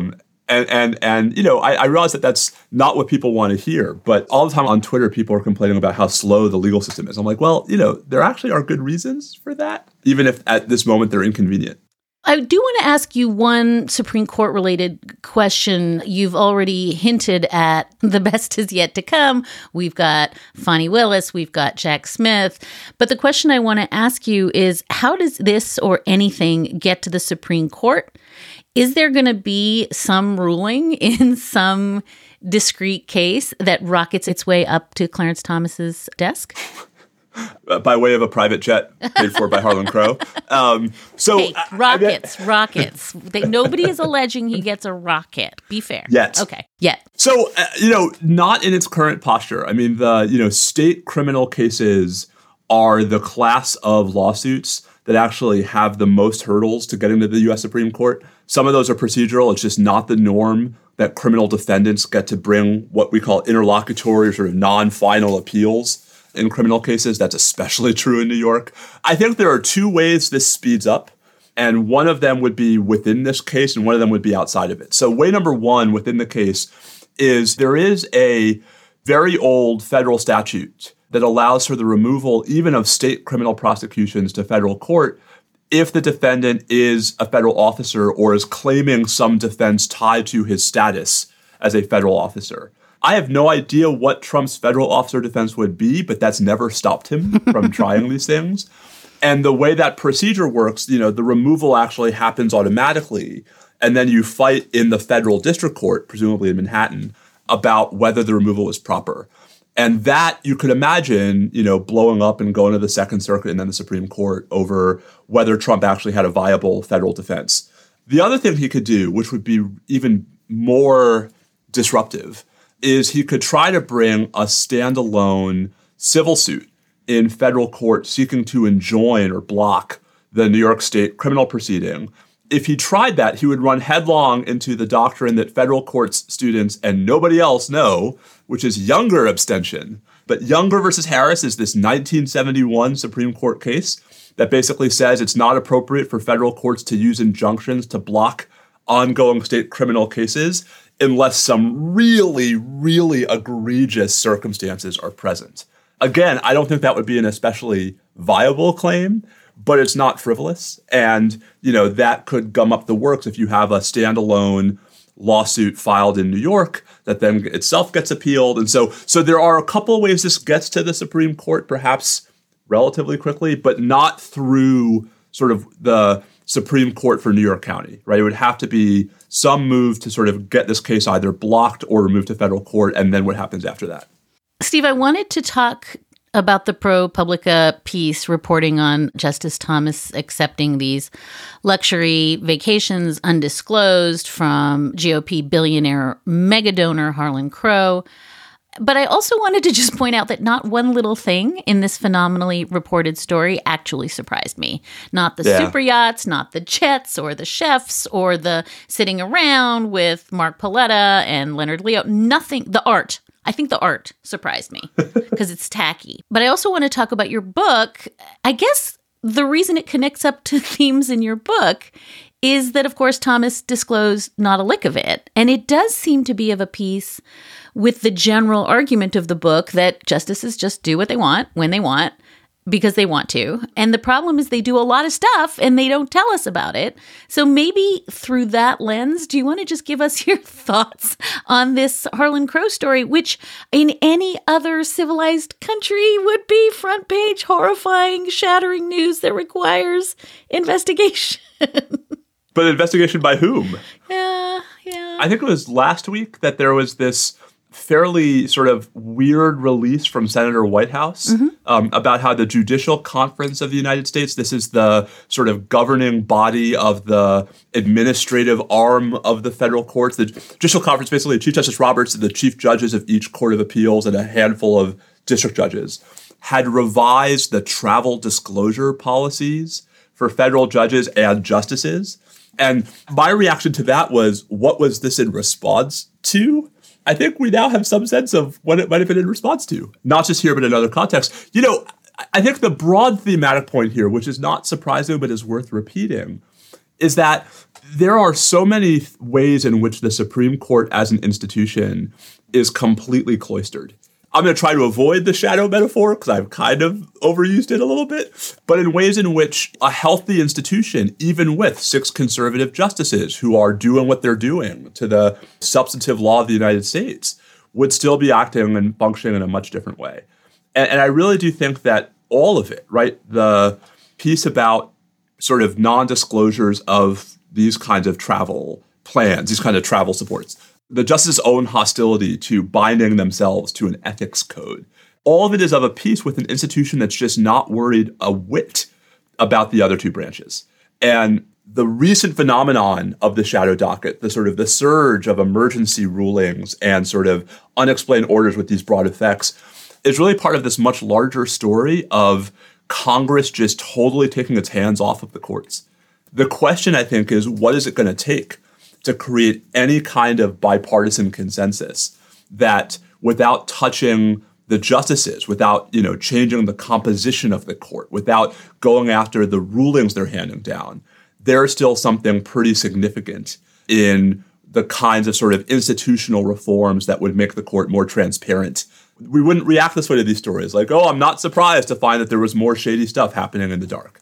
And you know, I realize that that's not what people want to hear, but all the time on Twitter, people are complaining about how slow the legal system is. I'm like, well, you know, there actually are good reasons for that, even if at this moment they're inconvenient. I do want to ask you one Supreme Court related question. You've already hinted at the best is yet to come. We've got Fani Willis, we've got Jack Smith. But the question I want to ask you is, how does this or anything get to the Supreme Court? Is there going to be some ruling in some discrete case that rockets its way up to Clarence Thomas's desk? By way of a private jet paid for by Harlan Crow. Hey, rockets. Nobody is alleging he gets a rocket. Be fair. Yet. Okay. Yet. So, not in its current posture. I mean, the, state criminal cases are the class of lawsuits that actually have the most hurdles to get into the U.S. Supreme Court. Some of those are procedural. It's just not the norm that criminal defendants get to bring what we call interlocutory or sort of non-final appeals in criminal cases. That's especially true in New York. I think there are two ways this speeds up, and one of them would be within this case and one of them would be outside of it. So way number one within the case is there is a very old federal statute that allows for the removal even of state criminal prosecutions to federal court if the defendant is a federal officer or is claiming some defense tied to his status as a federal officer. I have no idea what Trump's federal officer defense would be, but that's never stopped him from trying these things. And the way that procedure works, the removal actually happens automatically. And then you fight in the federal district court, presumably in Manhattan, about whether the removal was proper. And that you could imagine, blowing up and going to the Second Circuit and then the Supreme Court over whether Trump actually had a viable federal defense. The other thing he could do, which would be even more disruptive, is he could try to bring a standalone civil suit in federal court seeking to enjoin or block the New York State criminal proceeding. If he tried that, he would run headlong into the doctrine that federal courts students and nobody else know, which is Younger abstention. But Younger versus Harris is this 1971 Supreme Court case that basically says it's not appropriate for federal courts to use injunctions to block ongoing state criminal cases unless some really, really egregious circumstances are present. Again, I don't think that would be an especially viable claim, but it's not frivolous. And, that could gum up the works if you have a standalone lawsuit filed in New York that then itself gets appealed. And so there are a couple of ways this gets to the Supreme Court, perhaps relatively quickly, but not through sort of the Supreme Court for New York County, right? It would have to be some move to sort of get this case either blocked or removed to federal court, and then what happens after that. Steve, I wanted to talk about the ProPublica piece reporting on Justice Thomas accepting these luxury vacations undisclosed from GOP billionaire mega donor Harlan Crow. But I also wanted to just point out that not one little thing in this phenomenally reported story actually surprised me. Not the super yachts, not the jets or the chefs or the sitting around with Mark Paletta and Leonard Leo. Nothing. The art. I think the art surprised me because it's tacky. But I also want to talk about your book. I guess the reason it connects up to themes in your book is that, of course, Thomas disclosed not a lick of it. And it does seem to be of a piece with the general argument of the book that justices just do what they want when they want, because they want to. And the problem is they do a lot of stuff and they don't tell us about it. So maybe through that lens, do you want to just give us your thoughts on this Harlan Crow story, which in any other civilized country would be front page, horrifying, shattering news that requires investigation? But investigation by whom? Yeah. I think it was last week that there was this fairly sort of weird release from Senator Whitehouse about how the Judicial Conference of the United States, this is the sort of governing body of the administrative arm of the federal courts. The Judicial Conference, basically Chief Justice Roberts and the chief judges of each court of appeals and a handful of district judges, had revised the travel disclosure policies for federal judges and justices. And my reaction to that was, what was this in response to? I think we now have some sense of what it might have been in response to, not just here, but in other contexts. You know, I think the broad thematic point here, which is not surprising, but is worth repeating, is that there are so many ways in which the Supreme Court as an institution is completely cloistered. I'm going to try to avoid the shadow metaphor because I've kind of overused it a little bit, but in ways in which a healthy institution, even with 6 conservative justices who are doing what they're doing to the substantive law of the United States, would still be acting and functioning in a much different way. And I really do think that all of it, right, the piece about sort of non-disclosures of these kinds of travel plans, these kind of travel supports, the justice's own hostility to binding themselves to an ethics code. All of it is of a piece with an institution that's just not worried a whit about the other two branches. And the recent phenomenon of the shadow docket, the sort of the surge of emergency rulings and sort of unexplained orders with these broad effects, is really part of this much larger story of Congress just totally taking its hands off of the courts. The question, I think, is what is it going to take to create any kind of bipartisan consensus that, without touching the justices, without, changing the composition of the court, without going after the rulings they're handing down, there's still something pretty significant in the kinds of sort of institutional reforms that would make the court more transparent. We wouldn't react this way to these stories, like, oh, I'm not surprised to find that there was more shady stuff happening in the dark.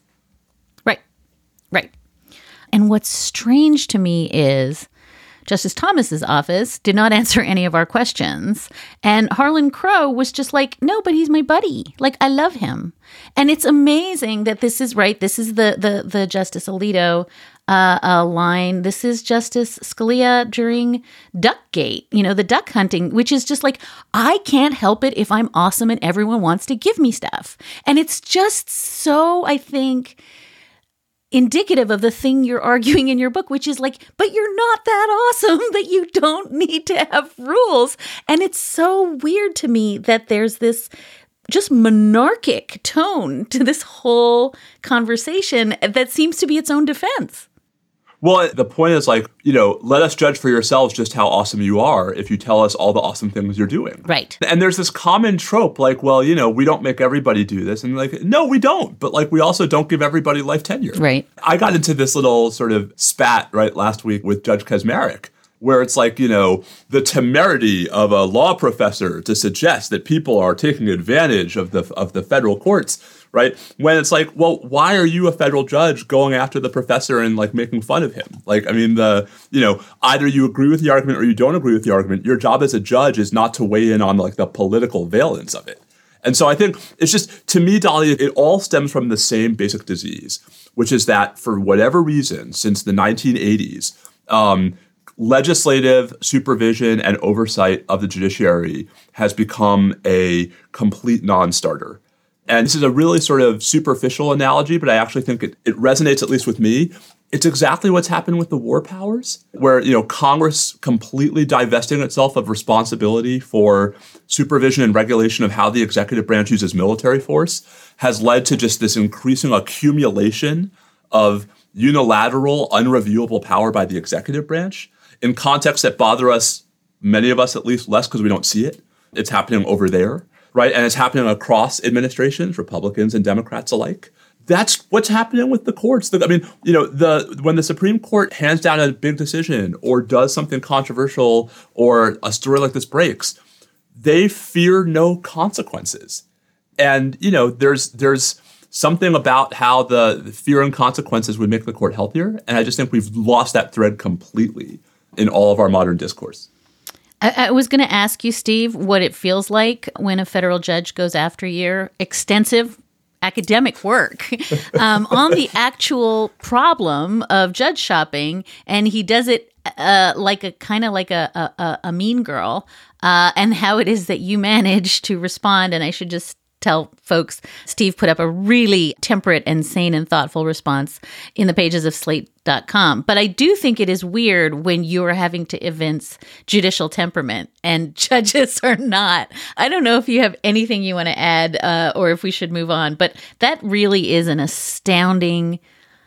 Right. And what's strange to me is Justice Thomas's office did not answer any of our questions. And Harlan Crow was just like, no, but he's my buddy. Like, I love him. And it's amazing that this is right. This is the Justice Alito line. This is Justice Scalia during Duckgate, the duck hunting, which is just like, I can't help it if I'm awesome and everyone wants to give me stuff. And it's just so, I think, indicative of the thing you're arguing in your book, which is like, but you're not that awesome that you don't need to have rules. And it's so weird to me that there's this just monarchic tone to this whole conversation that seems to be its own defense. Well, the point is like, let us judge for yourselves just how awesome you are if you tell us all the awesome things you're doing. Right. And there's this common trope like, well, we don't make everybody do this. And like, no, we don't. But like, we also don't give everybody life tenure. Right. I got into this little sort of spat, right, last week with Judge Kaczmarek, where it's like, the temerity of a law professor to suggest that people are taking advantage of the federal courts, right? When it's like, well, why are you a federal judge going after the professor and like making fun of him? Like, I mean, either you agree with the argument or you don't agree with the argument. Your job as a judge is not to weigh in on like the political valence of it. And so I think it's just, to me, Dolly, it all stems from the same basic disease, which is that for whatever reason, since the 1980s, legislative supervision and oversight of the judiciary has become a complete non-starter. And this is a really sort of superficial analogy, but I actually think it resonates, at least with me. It's exactly what's happened with the war powers, where, Congress completely divesting itself of responsibility for supervision and regulation of how the executive branch uses military force has led to just this increasing accumulation of unilateral, unreviewable power by the executive branch in contexts that bother us, many of us at least, less because we don't see it. It's happening over there. Right, and it's happening across administrations, Republicans and Democrats alike. That's what's happening with the courts. I mean, when the Supreme Court hands down a big decision or does something controversial or a story like this breaks, they fear no consequences. And, there's something about how the fear and consequences would make the court healthier. And I just think we've lost that thread completely in all of our modern discourse. I was going to ask you, Steve, what it feels like when a federal judge goes after your extensive academic work on the actual problem of judge shopping, and he does it like a mean girl, and how it is that you manage to respond. And I should just tell folks, Steve put up a really temperate and sane and thoughtful response in the pages of Slate.com. But I do think it is weird when you're having to evince judicial temperament and judges are not. I don't know if you have anything you want to add or if we should move on, but that really is an astounding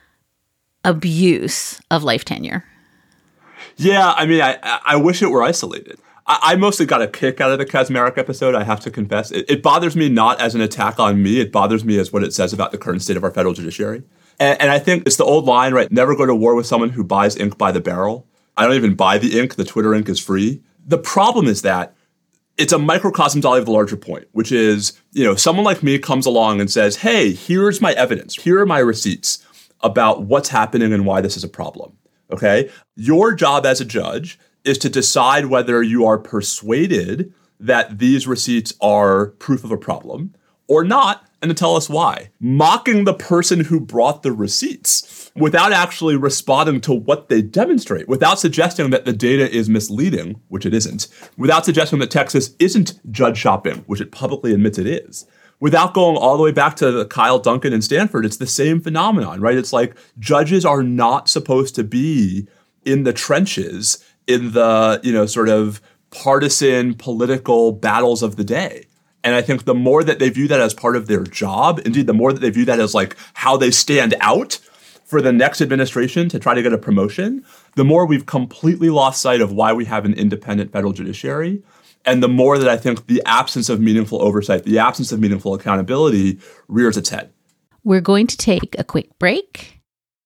abuse of life tenure. Yeah, I mean, I wish it were isolated. I mostly got a kick out of the Kaczmarek episode, I have to confess. It bothers me not as an attack on me. It bothers me as what it says about the current state of our federal judiciary. And I think it's the old line, right? Never go to war with someone who buys ink by the barrel. I don't even buy the ink. The Twitter ink is free. The problem is that it's a microcosm of the larger point, which is, someone like me comes along and says, hey, here's my evidence. Here are my receipts about what's happening and why this is a problem. Okay? Your job as a judge is to decide whether you are persuaded that these receipts are proof of a problem or not, and to tell us why. Mocking the person who brought the receipts without actually responding to what they demonstrate, without suggesting that the data is misleading, which it isn't, without suggesting that Texas isn't judge shopping, which it publicly admits it is, without going all the way back to Kyle Duncan and Stanford, it's the same phenomenon, right? It's like judges are not supposed to be in the trenches in the, sort of partisan political battles of the day. And I think the more that they view that as part of their job, indeed, the more that they view that as like how they stand out for the next administration to try to get a promotion, the more we've completely lost sight of why we have an independent federal judiciary. And the more that I think the absence of meaningful oversight, the absence of meaningful accountability rears its head. We're going to take a quick break.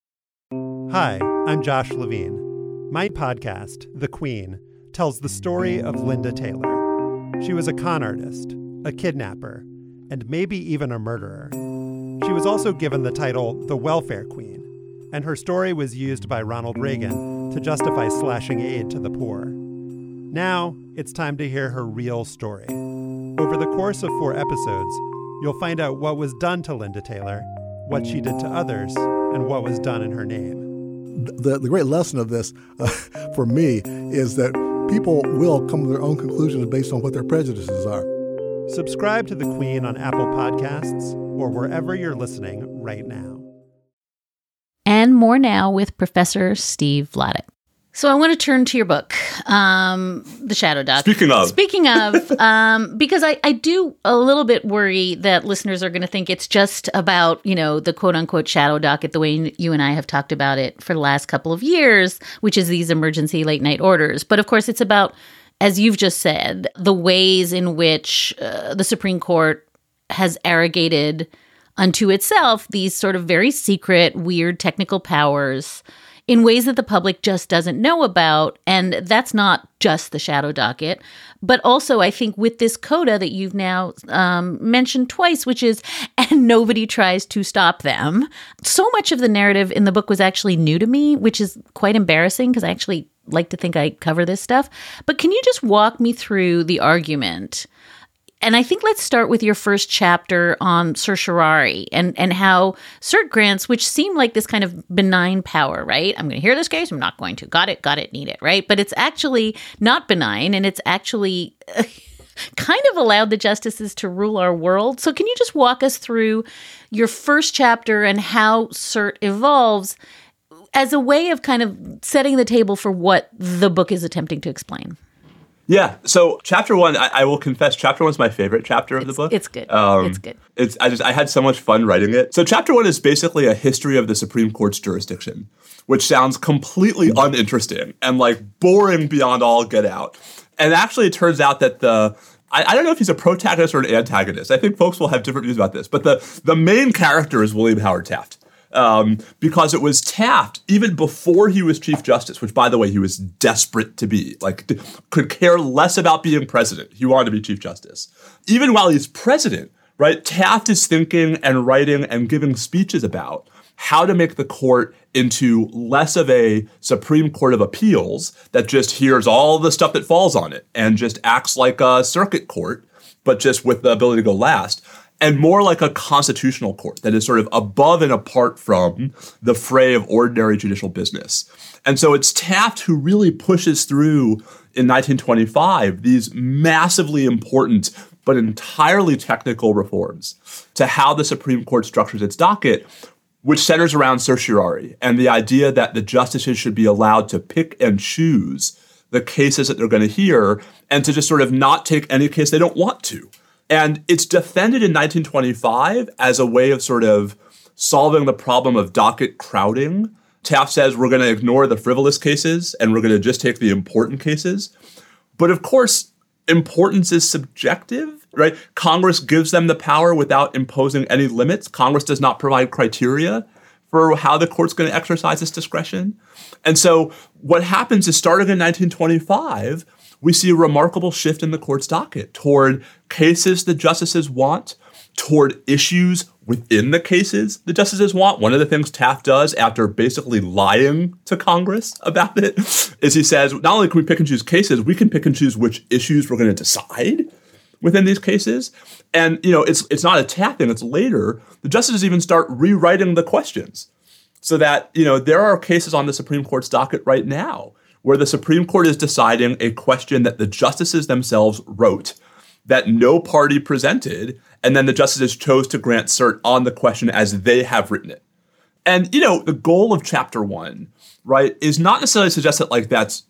Hi, I'm Josh Levine. My podcast, The Queen, tells the story of Linda Taylor. She was a con artist, a kidnapper, and maybe even a murderer. She was also given the title the Welfare Queen, and her story was used by Ronald Reagan to justify slashing aid to the poor. Now, it's time to hear her real story. Over the course of 4 episodes, you'll find out what was done to Linda Taylor, what she did to others, and what was done in her name. The great lesson of this, for me, is that people will come to their own conclusions based on what their prejudices are. Subscribe to The Queen on Apple Podcasts or wherever you're listening right now. And more now with Professor Steve Vladeck. So I want to turn to your book, The Shadow Doc. Speaking of, because I do a little bit worry that listeners are going to think it's just about, the quote unquote shadow docket, the way you and I have talked about it for the last couple of years, which is these emergency late night orders. But of course, it's about, as you've just said, the ways in which the Supreme Court has arrogated unto itself these sort of very secret, weird technical powers in ways that the public just doesn't know about. And that's not just the shadow docket, but also I think with this coda that you've now mentioned twice, which is, and nobody tries to stop them. So much of the narrative in the book was actually new to me, which is quite embarrassing because I actually like to think I cover this stuff. But can you just walk me through the argument? And I think let's start with your first chapter on certiorari and how cert grants, which seem like this kind of benign power, right? I'm going to hear this case. I'm not going to. Got it, need it, right? But it's actually not benign, and it's actually kind of allowed the justices to rule our world. So can you just walk us through your first chapter and how cert evolves as a way of kind of setting the table for what the book is attempting to explain? Yeah. So chapter 1, I will confess, chapter 1 is my favorite chapter of the book. It's good. It's good. I had so much fun writing it. So chapter 1 is basically a history of the Supreme Court's jurisdiction, which sounds completely uninteresting and like boring beyond all get out. And actually it turns out that I don't know if he's a protagonist or an antagonist. I think folks will have different views about this, but the main character is William Howard Taft. Because it was Taft, even before he was Chief Justice, which, by the way, he was desperate to be, could care less about being president. He wanted to be Chief Justice. Even while he's president, right? Taft is thinking and writing and giving speeches about how to make the court into less of a Supreme Court of Appeals that just hears all the stuff that falls on it and just acts like a circuit court, but just with the ability to go last, and more like a constitutional court that is sort of above and apart from the fray of ordinary judicial business. And so it's Taft who really pushes through in 1925 these massively important but entirely technical reforms to how the Supreme Court structures its docket, which centers around certiorari and the idea that the justices should be allowed to pick and choose the cases that they're going to hear and to just sort of not take any case they don't want to. And it's defended in 1925 as a way of sort of solving the problem of docket crowding. Taft says we're going to ignore the frivolous cases and we're going to just take the important cases. But of course, importance is subjective, right? Congress gives them the power without imposing any limits. Congress does not provide criteria for how the court's going to exercise its discretion. And so what happens is, starting in 1925, we see a remarkable shift in the court's docket toward cases the justices want, toward issues within the cases the justices want. One of the things Taft does after basically lying to Congress about it is he says, not only can we pick and choose cases, we can pick and choose which issues we're going to decide within these cases. And, it's not a Taft thing, it's later. The justices even start rewriting the questions so that, there are cases on the Supreme Court's docket right now where the Supreme Court is deciding a question that the justices themselves wrote, that no party presented, and then the justices chose to grant cert on the question as they have written it. And, the goal of Chapter 1, right, is not necessarily to suggest that, that's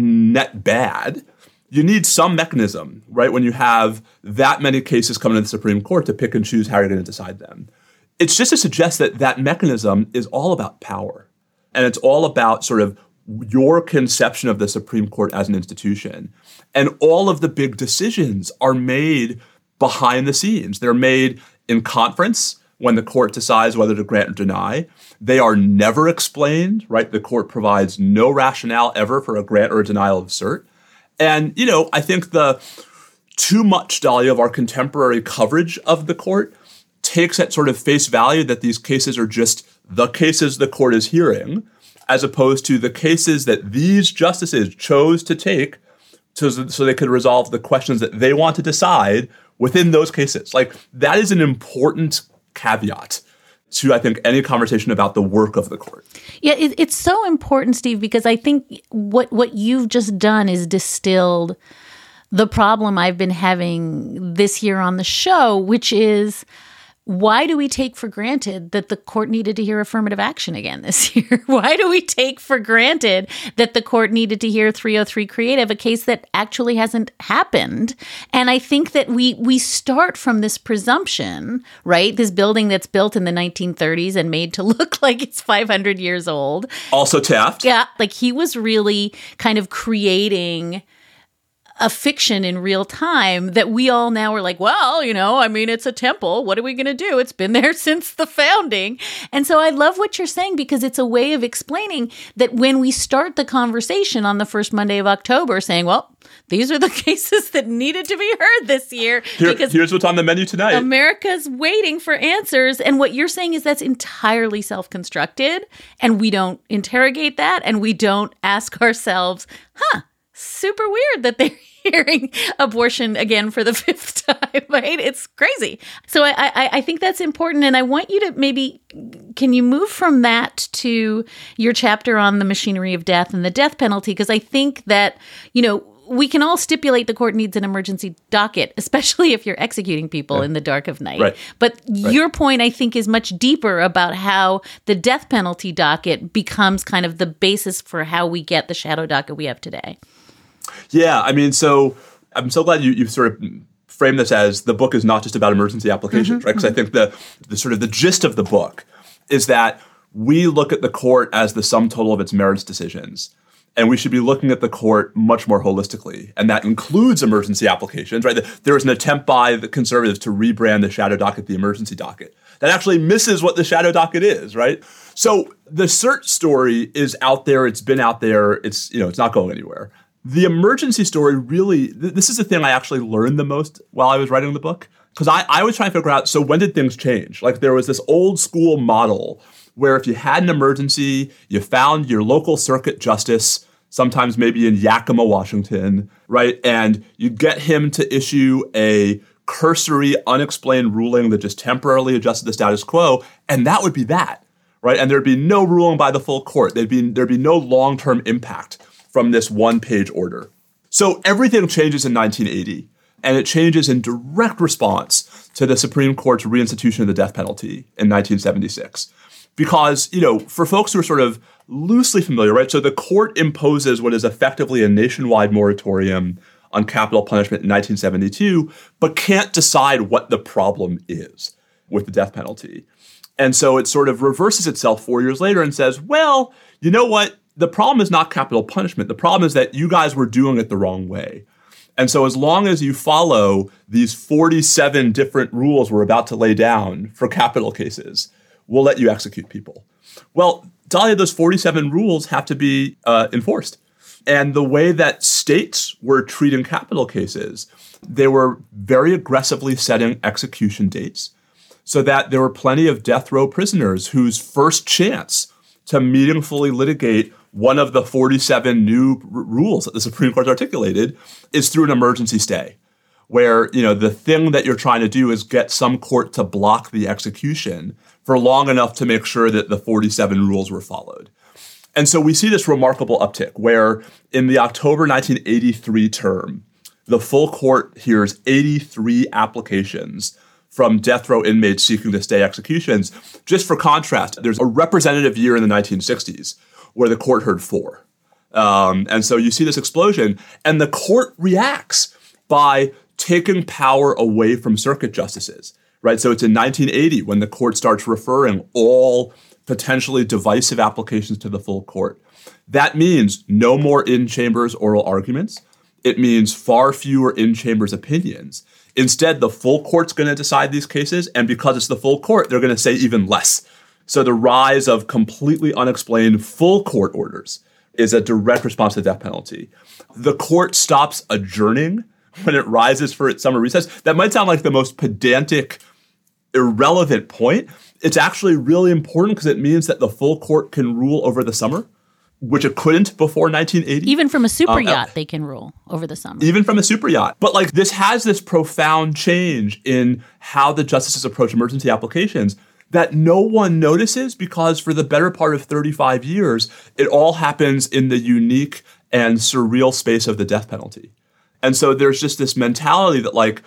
net bad. You need some mechanism, right, when you have that many cases coming to the Supreme Court to pick and choose how you're going to decide them. It's just to suggest that that mechanism is all about power. And it's all about sort of your conception of the Supreme Court as an institution. And all of the big decisions are made behind the scenes. They're made in conference when the court decides whether to grant or deny. They are never explained, right? The court provides no rationale ever for a grant or a denial of cert. And, I think the too much, Dahlia, of our contemporary coverage of the court takes at sort of face value that these cases are just the cases the court is hearing, as opposed to the cases that these justices chose to take so they could resolve the questions that they want to decide within those cases. That is an important caveat to, I think, any conversation about the work of the court. Yeah, it's so important, Steve, because I think what you've just done is distilled the problem I've been having this year on the show, which is, why do we take for granted that the court needed to hear affirmative action again this year? Why do we take for granted that the court needed to hear 303 creative, a case that actually hasn't happened? And I think that we start from this presumption, right? This building that's built in the 1930s and made to look like it's 500 years old. Also Taft. Yeah, he was really kind of creating a fiction in real time that we all now are like, well, it's a temple. What are we going to do? It's been there since the founding. And so I love what you're saying, because it's a way of explaining that when we start the conversation on the first Monday of October saying, well, these are the cases that needed to be heard this year. Here's what's on the menu tonight. America's waiting for answers. And what you're saying is that's entirely self-constructed. And we don't interrogate that. And we don't ask ourselves, super weird that they're hearing abortion again for the fifth time, right? It's crazy. So I think that's important. And I want you to can you move from that to your chapter on the machinery of death and the death penalty? Because I think that, we can all stipulate the court needs an emergency docket, especially if you're executing people in the dark of night. Right. But your point, I think, is much deeper about how the death penalty docket becomes kind of the basis for how we get the shadow docket we have today. Yeah, so I'm so glad you sort of framed this as the book is not just about emergency applications, right? Because I think the sort of the gist of the book is that we look at the court as the sum total of its merits decisions. And we should be looking at the court much more holistically. And that includes emergency applications, right? There was an attempt by the conservatives to rebrand the shadow docket the emergency docket. That actually misses what the shadow docket is, right? So the cert story is out there. It's been out there. It's not going anywhere. The emergency story really, this is the thing I actually learned the most while I was writing the book. Because I was trying to figure out, so when did things change? Like there was this old school model where if you had an emergency, you found your local circuit justice, sometimes maybe in Yakima, Washington, right? And you get him to issue a cursory, unexplained ruling that just temporarily adjusted the status quo, and that would be that, right? And there'd be no ruling by the full court. There'd be no long-term impact from this one-page order. So everything changes in 1980. And it changes in direct response to the Supreme Court's reinstitution of the death penalty in 1976. Because, for folks who are sort of loosely familiar, right? So the court imposes what is effectively a nationwide moratorium on capital punishment in 1972, but can't decide what the problem is with the death penalty. And so it sort of reverses itself 4 years later and says, well, you know what? The problem is not capital punishment. The problem is that you guys were doing it the wrong way. And so as long as you follow these 47 different rules we're about to lay down for capital cases, we'll let you execute people. Well, Dahlia, those 47 rules have to be enforced. And the way that states were treating capital cases, they were very aggressively setting execution dates so that there were plenty of death row prisoners whose first chance to meaningfully litigate one of the 47 new rules that the Supreme Court articulated is through an emergency stay, where, the thing that you're trying to do is get some court to block the execution for long enough to make sure that the 47 rules were followed. And so we see this remarkable uptick where in the October 1983 term, the full court hears 83 applications from death row inmates seeking to stay executions. Just for contrast, there's a representative year in the 1960s where the court heard 4. And so you see this explosion, and the court reacts by taking power away from circuit justices, right? So it's in 1980 when the court starts referring all potentially divisive applications to the full court. That means no more in-chambers oral arguments. It means far fewer in-chambers opinions. Instead, the full court's going to decide these cases, and because it's the full court, they're going to say even less. So the rise of completely unexplained full court orders is a direct response to the death penalty. The court stops adjourning when it rises for its summer recess. That might sound like the most pedantic, irrelevant point. It's actually really important because it means that the full court can rule over the summer, which it couldn't before 1980. Even from a super yacht, they can rule over the summer. Even from a super yacht. But this has this profound change in how the justices approach emergency applications that no one notices because for the better part of 35 years, it all happens in the unique and surreal space of the death penalty. And so there's just this mentality that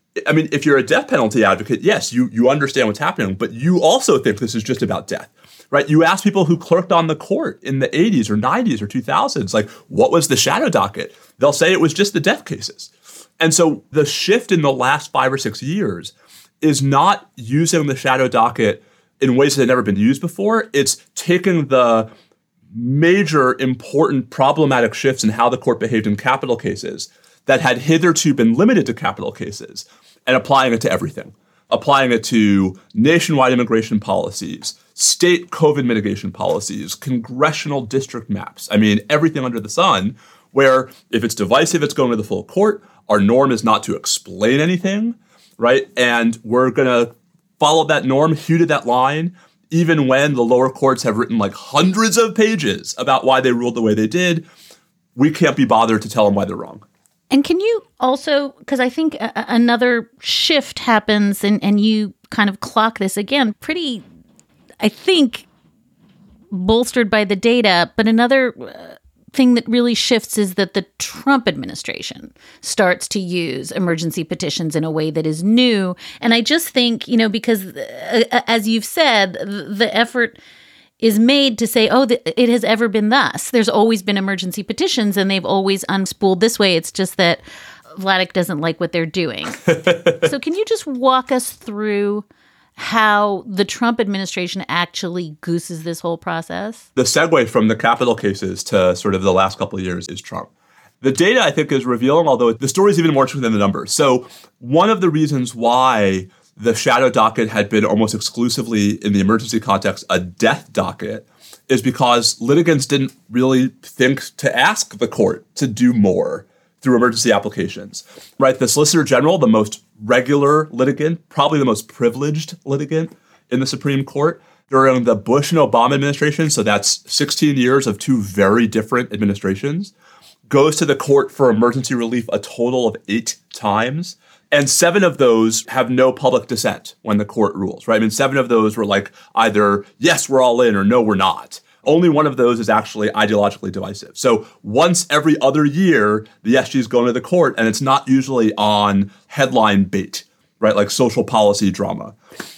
if you're a death penalty advocate, yes, you understand what's happening, but you also think this is just about death, right? You ask people who clerked on the court in the 80s or 90s or 2000s, what was the shadow docket? They'll say it was just the death cases. And so the shift in the last 5 or 6 years is not using the shadow docket in ways that had never been used before. It's taking the major, important, problematic shifts in how the court behaved in capital cases that had hitherto been limited to capital cases and applying it to everything. Applying it to nationwide immigration policies, state COVID mitigation policies, congressional district maps. Everything under the sun, where if it's divisive, it's going to the full court. Our norm is not to explain anything, right? And we're going to follow that norm, hew to that line, even when the lower courts have written hundreds of pages about why they ruled the way they did. We can't be bothered to tell them why they're wrong. And can you also, because I think another shift happens, and you kind of clock this again, pretty, I think, bolstered by the data, but another thing that really shifts is that the Trump administration starts to use emergency petitions in a way that is new. And I just think, because as you've said, the effort is made to say, it has ever been thus. There's always been emergency petitions and they've always unspooled this way. It's just that Vladeck doesn't like what they're doing. So can you just walk us through how the Trump administration actually gooses this whole process? The segue from the capital cases to sort of the last couple of years is Trump. The data, I think, is revealing, although the story is even more true than the numbers. So one of the reasons why the shadow docket had been almost exclusively, in the emergency context, a death docket is because litigants didn't really think to ask the court to do more through emergency applications, right? The Solicitor General, the most regular litigant, probably the most privileged litigant in the Supreme Court during the Bush and Obama administration, so that's 16 years of two very different administrations, goes to the court for emergency relief a total of 8 times. And 7 of those have no public dissent when the court rules, right? I mean, 7 of those were like either, yes, we're all in, or no, we're not. Only one of those is actually ideologically divisive. So once every other year, the SG is going to the court, and it's not usually on headline bait, right? Like social policy drama.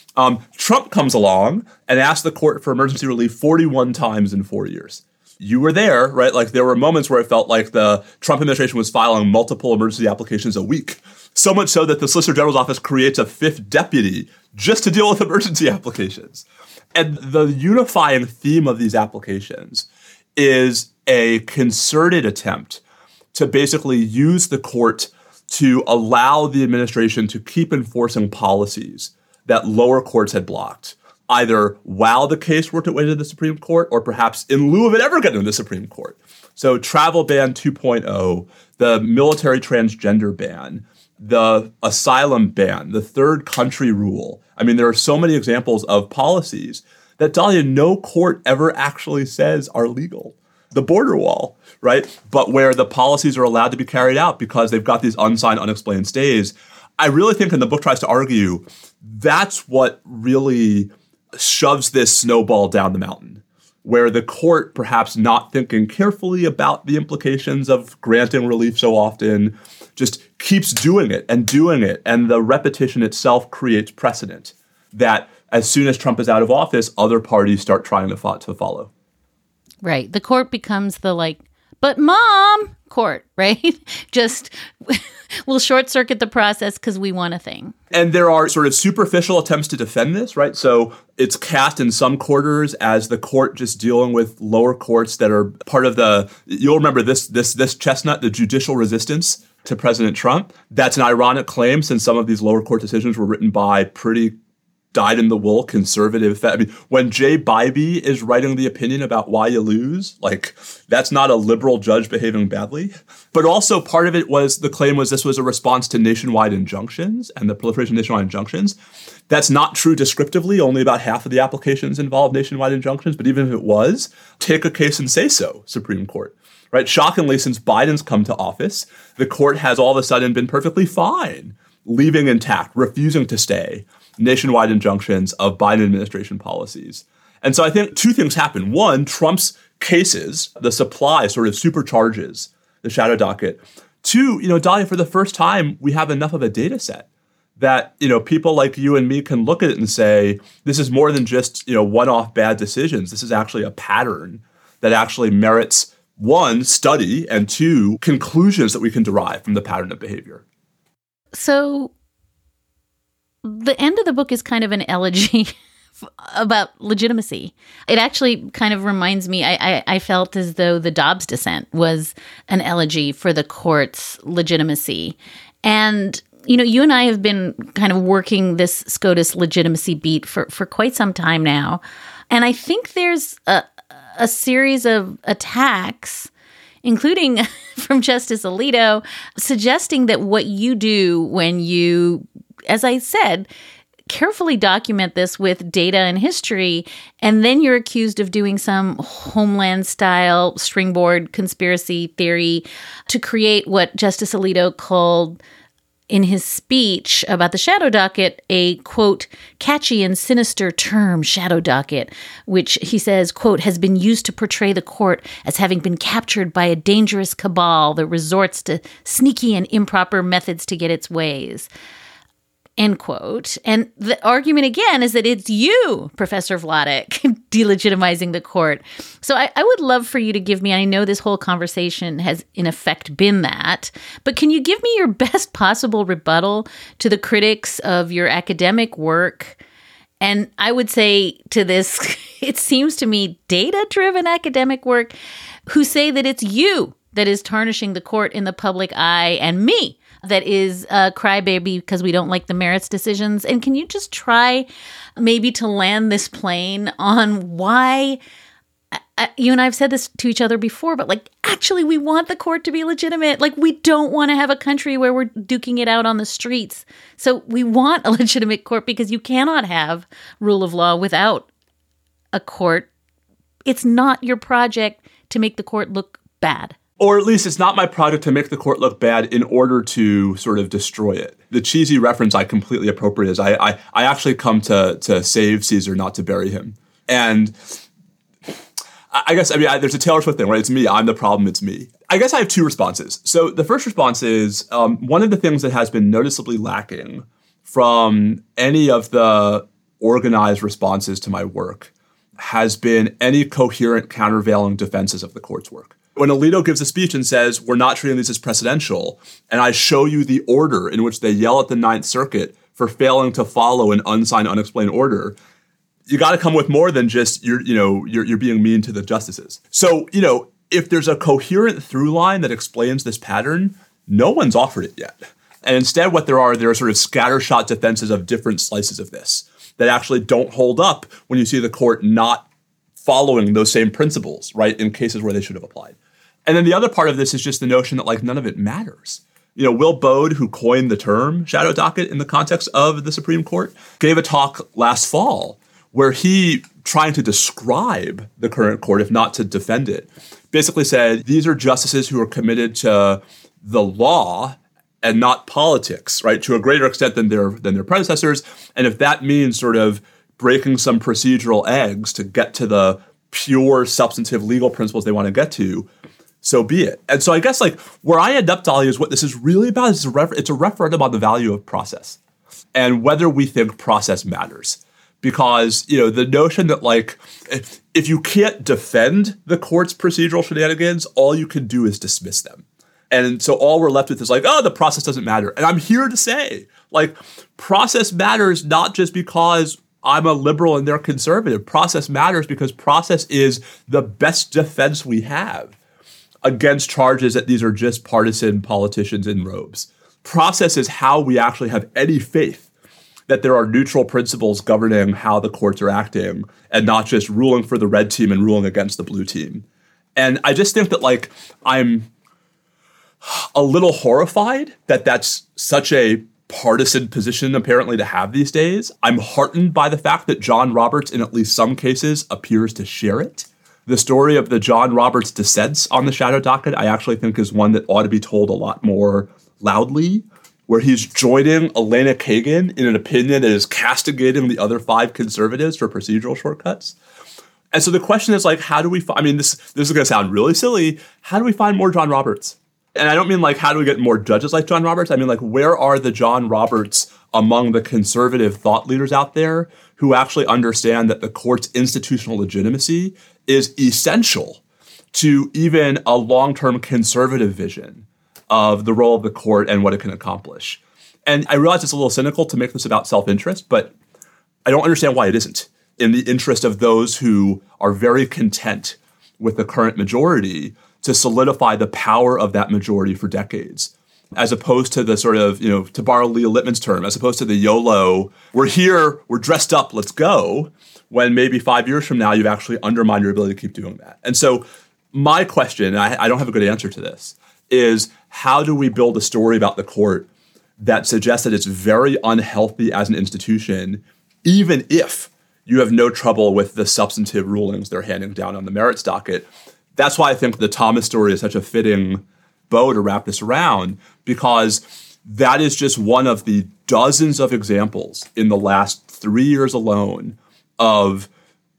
Trump comes along and asks the court for emergency relief 41 times in 4 years. You were there, right? Like there were moments where it felt like the Trump administration was filing multiple emergency applications a week. So much so that the Solicitor General's office creates a 5th deputy just to deal with emergency applications. And the unifying theme of these applications is a concerted attempt to basically use the court to allow the administration to keep enforcing policies that lower courts had blocked, either while the case worked its way to the Supreme Court or perhaps in lieu of it ever getting to the Supreme Court. So travel ban 2.0, the military transgender ban, the asylum ban, the third country rule. I mean, there are so many examples of policies that, Dahlia, no court ever actually says are legal. The border wall, right? But where the policies are allowed to be carried out because they've got these unsigned, unexplained stays. I really think, and the book tries to argue, that's what really shoves this snowball down the mountain, where the court, perhaps not thinking carefully about the implications of granting relief so often, just keeps doing it. And the repetition itself creates precedent that as soon as Trump is out of office, other parties start trying to follow. Right. The court becomes the but mom court, right? Just we'll short circuit the process because we want a thing. And there are sort of superficial attempts to defend this, right? So it's cast in some quarters as the court just dealing with lower courts that are part of you'll remember this chestnut, the judicial resistance to President Trump. That's an ironic claim since some of these lower court decisions were written by pretty dyed-in-the-wool conservative. I mean, when Jay Bybee is writing the opinion about why you lose, that's not a liberal judge behaving badly. But also part of it was, the claim was this was a response to nationwide injunctions and the proliferation of nationwide injunctions. That's not true descriptively. Only about half of the applications involve nationwide injunctions. But even if it was, take a case and say so, Supreme Court. Right? Shockingly, since Biden's come to office, the court has all of a sudden been perfectly fine, leaving intact, refusing to stay nationwide injunctions of Biden administration policies. And so I think 2 things happen. 1, Trump's cases, the supply sort of supercharges the shadow docket. 2, Dahlia, for the first time, we have enough of a data set that, people like you and me can look at it and say, this is more than just, one-off bad decisions. This is actually a pattern that actually merits, 1, study, and 2, conclusions that we can derive from the pattern of behavior. So the end of the book is kind of an elegy about legitimacy. It actually kind of reminds me, I felt as though the Dobbs dissent was an elegy for the court's legitimacy. And, you and I have been kind of working this SCOTUS legitimacy beat for quite some time now. And I think there's a series of attacks, including from Justice Alito, suggesting that what you do when you, as I said, carefully document this with data and history, and then you're accused of doing some Homeland-style springboard conspiracy theory to create what Justice Alito called, in his speech about the shadow docket, a, quote, catchy and sinister term, shadow docket, which he says, quote, has been used to portray the court as having been captured by a dangerous cabal that resorts to sneaky and improper methods to get its ways. End quote. And the argument again is that it's you, Professor Vladeck, delegitimizing the court. So I would love for you to give me, I know this whole conversation has in effect been that, but can you give me your best possible rebuttal to the critics of your academic work? And I would say to this, it seems to me data-driven academic work, who say that it's you that is tarnishing the court in the public eye and me that is a crybaby because we don't like the merits decisions. And can you just try maybe to land this plane on why you and I have said this to each other before, but like, actually, we want the court to be legitimate. Like, we don't want to have a country where we're duking it out on the streets. So we want a legitimate court because you cannot have rule of law without a court. It's not your project to make the court look bad. Or at least it's not my project to make the court look bad in order to sort of destroy it. The cheesy reference I completely appropriate is I actually come to save Caesar, not to bury him. And I guess, there's a Taylor Swift thing, right? It's me. I'm the problem. It's me. I guess I have two responses. So the first response is one of the things that has been noticeably lacking from any of the organized responses to my work has been any coherent countervailing defenses of the court's work. When Alito gives a speech and says, we're not treating these as precedential, and I show you the order in which they yell at the Ninth Circuit for failing to follow an unsigned, unexplained order, you got to come with more than just you're being mean to the justices. So, if there's a coherent through line that explains this pattern, no one's offered it yet. And instead, what there are sort of scattershot defenses of different slices of this that actually don't hold up when you see the court not following those same principles, right, in cases where they should have applied. And then the other part of this is just the notion that, like, none of it matters. Will Baude, who coined the term shadow docket in the context of the Supreme Court, gave a talk last fall where he, trying to describe the current court, if not to defend it, basically said, these are justices who are committed to the law and not politics, right, to a greater extent than their predecessors. And if that means sort of breaking some procedural eggs to get to the pure substantive legal principles they want to get to, so be it. And so I guess, like, where I end up, Dahlia, is what this is really about is it's a referendum on the value of process and whether we think process matters. Because, the notion that, like, if you can't defend the court's procedural shenanigans, all you can do is dismiss them. And so all we're left with is like, oh, the process doesn't matter. And I'm here to say, like, process matters not just because I'm a liberal and they're conservative. Process matters because process is the best defense we have against charges that these are just partisan politicians in robes. Process is how we actually have any faith that there are neutral principles governing how the courts are acting and not just ruling for the red team and ruling against the blue team. And I just think that, like, I'm a little horrified that that's such a partisan position apparently to have these days. I'm heartened by the fact that John Roberts, in at least some cases, appears to share it. The story of the John Roberts dissents on the shadow docket, I actually think is one that ought to be told a lot more loudly, where he's joining Elena Kagan in an opinion that is castigating the other 5 conservatives for procedural shortcuts. And so the question is, like, how do we this is going to sound really silly. How do we find more John Roberts? And I don't mean, like, how do we get more judges like John Roberts? I mean, like, where are the John Roberts among the conservative thought leaders out there who actually understand that the court's institutional legitimacy is essential to even a long-term conservative vision of the role of the court and what it can accomplish? And I realize it's a little cynical to make this about self-interest, but I don't understand why it isn't in the interest of those who are very content with the current majority to solidify the power of that majority for decades, as opposed to the sort of, to borrow Leah Littman's term, as opposed to the YOLO, we're here, we're dressed up, let's go, when maybe 5 years from now you've actually undermined your ability to keep doing that. And so my question, I don't have a good answer to this, is how do we build a story about the court that suggests that it's very unhealthy as an institution, even if you have no trouble with the substantive rulings they're handing down on the merits docket? That's why I think the Thomas story is such a fitting bow to wrap this around, because that is just one of the dozens of examples in the last 3 years alone of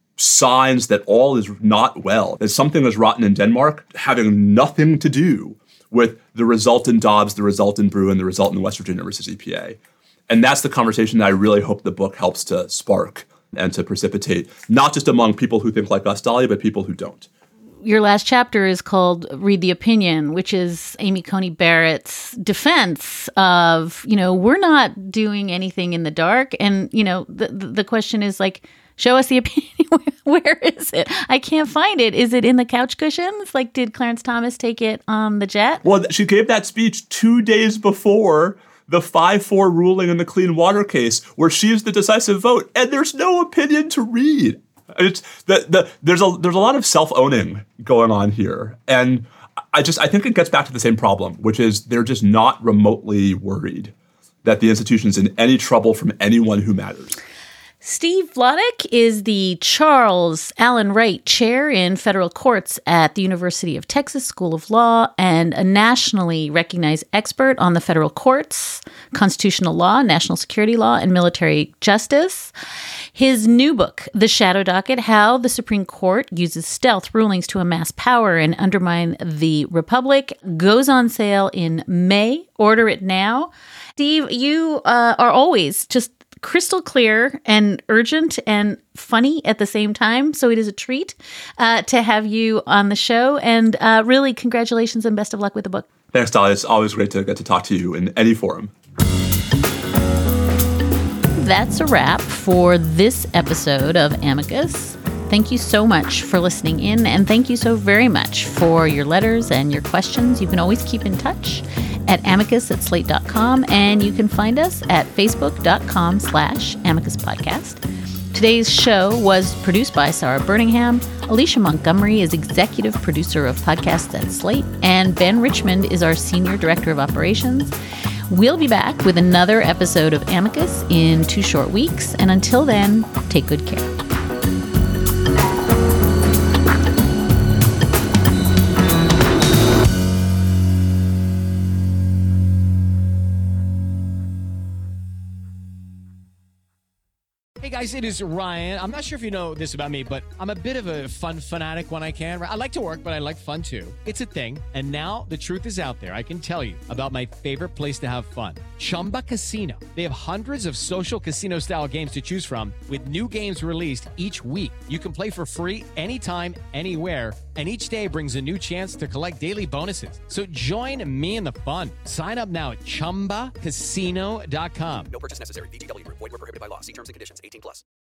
signs that all is not well, that something is rotten in Denmark, having nothing to do with the result in Dobbs, the result in Bruen, the result in West Virginia versus EPA. And that's the conversation that I really hope the book helps to spark and to precipitate, not just among people who think like us, Dahlia, but people who don't. Your last chapter is called Read the Opinion, which is Amy Coney Barrett's defense of, we're not doing anything in the dark. And, the question is, like, show us the opinion. Where is it? I can't find it. Is it in the couch cushions? Like, did Clarence Thomas take it on the jet? Well, she gave that speech 2 days before the 5-4 ruling in the Clean Water case, where she is the decisive vote, and there's no opinion to read. There's a lot of self-owning going on here, and I think it gets back to the same problem, which is they're just not remotely worried that the institution's in any trouble from anyone who matters. Steve Vladeck is the Charles Allen Wright Chair in Federal Courts at the University of Texas School of Law and a nationally recognized expert on the federal courts, constitutional law, national security law, and military justice. His new book, The Shadow Docket, How the Supreme Court Uses Stealth Rulings to Amass Power and Undermine the Republic, goes on sale in May. Order it now. Steve, you are always just crystal clear and urgent and funny at the same time. So it is a treat to have you on the show. And really, congratulations and best of luck with the book. Thanks, Dolly. It's always great to get to talk to you in any forum. That's a wrap for this episode of Amicus. Thank you so much for listening in, and thank you so very much for your letters and your questions. You can always keep in touch at amicus@slate.com, and you can find us at facebook.com/Amicus Podcast. Today's show was produced by Sarah Birmingham. Alicia Montgomery is executive producer of podcasts at Slate, and Ben Richmond is our senior director of operations. We'll be back with another episode of Amicus in 2 short weeks, and until then, take good care. Hey guys, it is Ryan. I'm not sure if you know this about me, but I'm a bit of a fun fanatic when I can. I like to work, but I like fun too. It's a thing. And now the truth is out there. I can tell you about my favorite place to have fun. Chumba Casino. They have hundreds of social casino style games to choose from with new games released each week. You can play for free anytime, anywhere. And each day brings a new chance to collect daily bonuses. So join me in the fun. Sign up now at ChumbaCasino.com. No purchase necessary. VGW Group. Void where prohibited by law. See terms and conditions. 18+.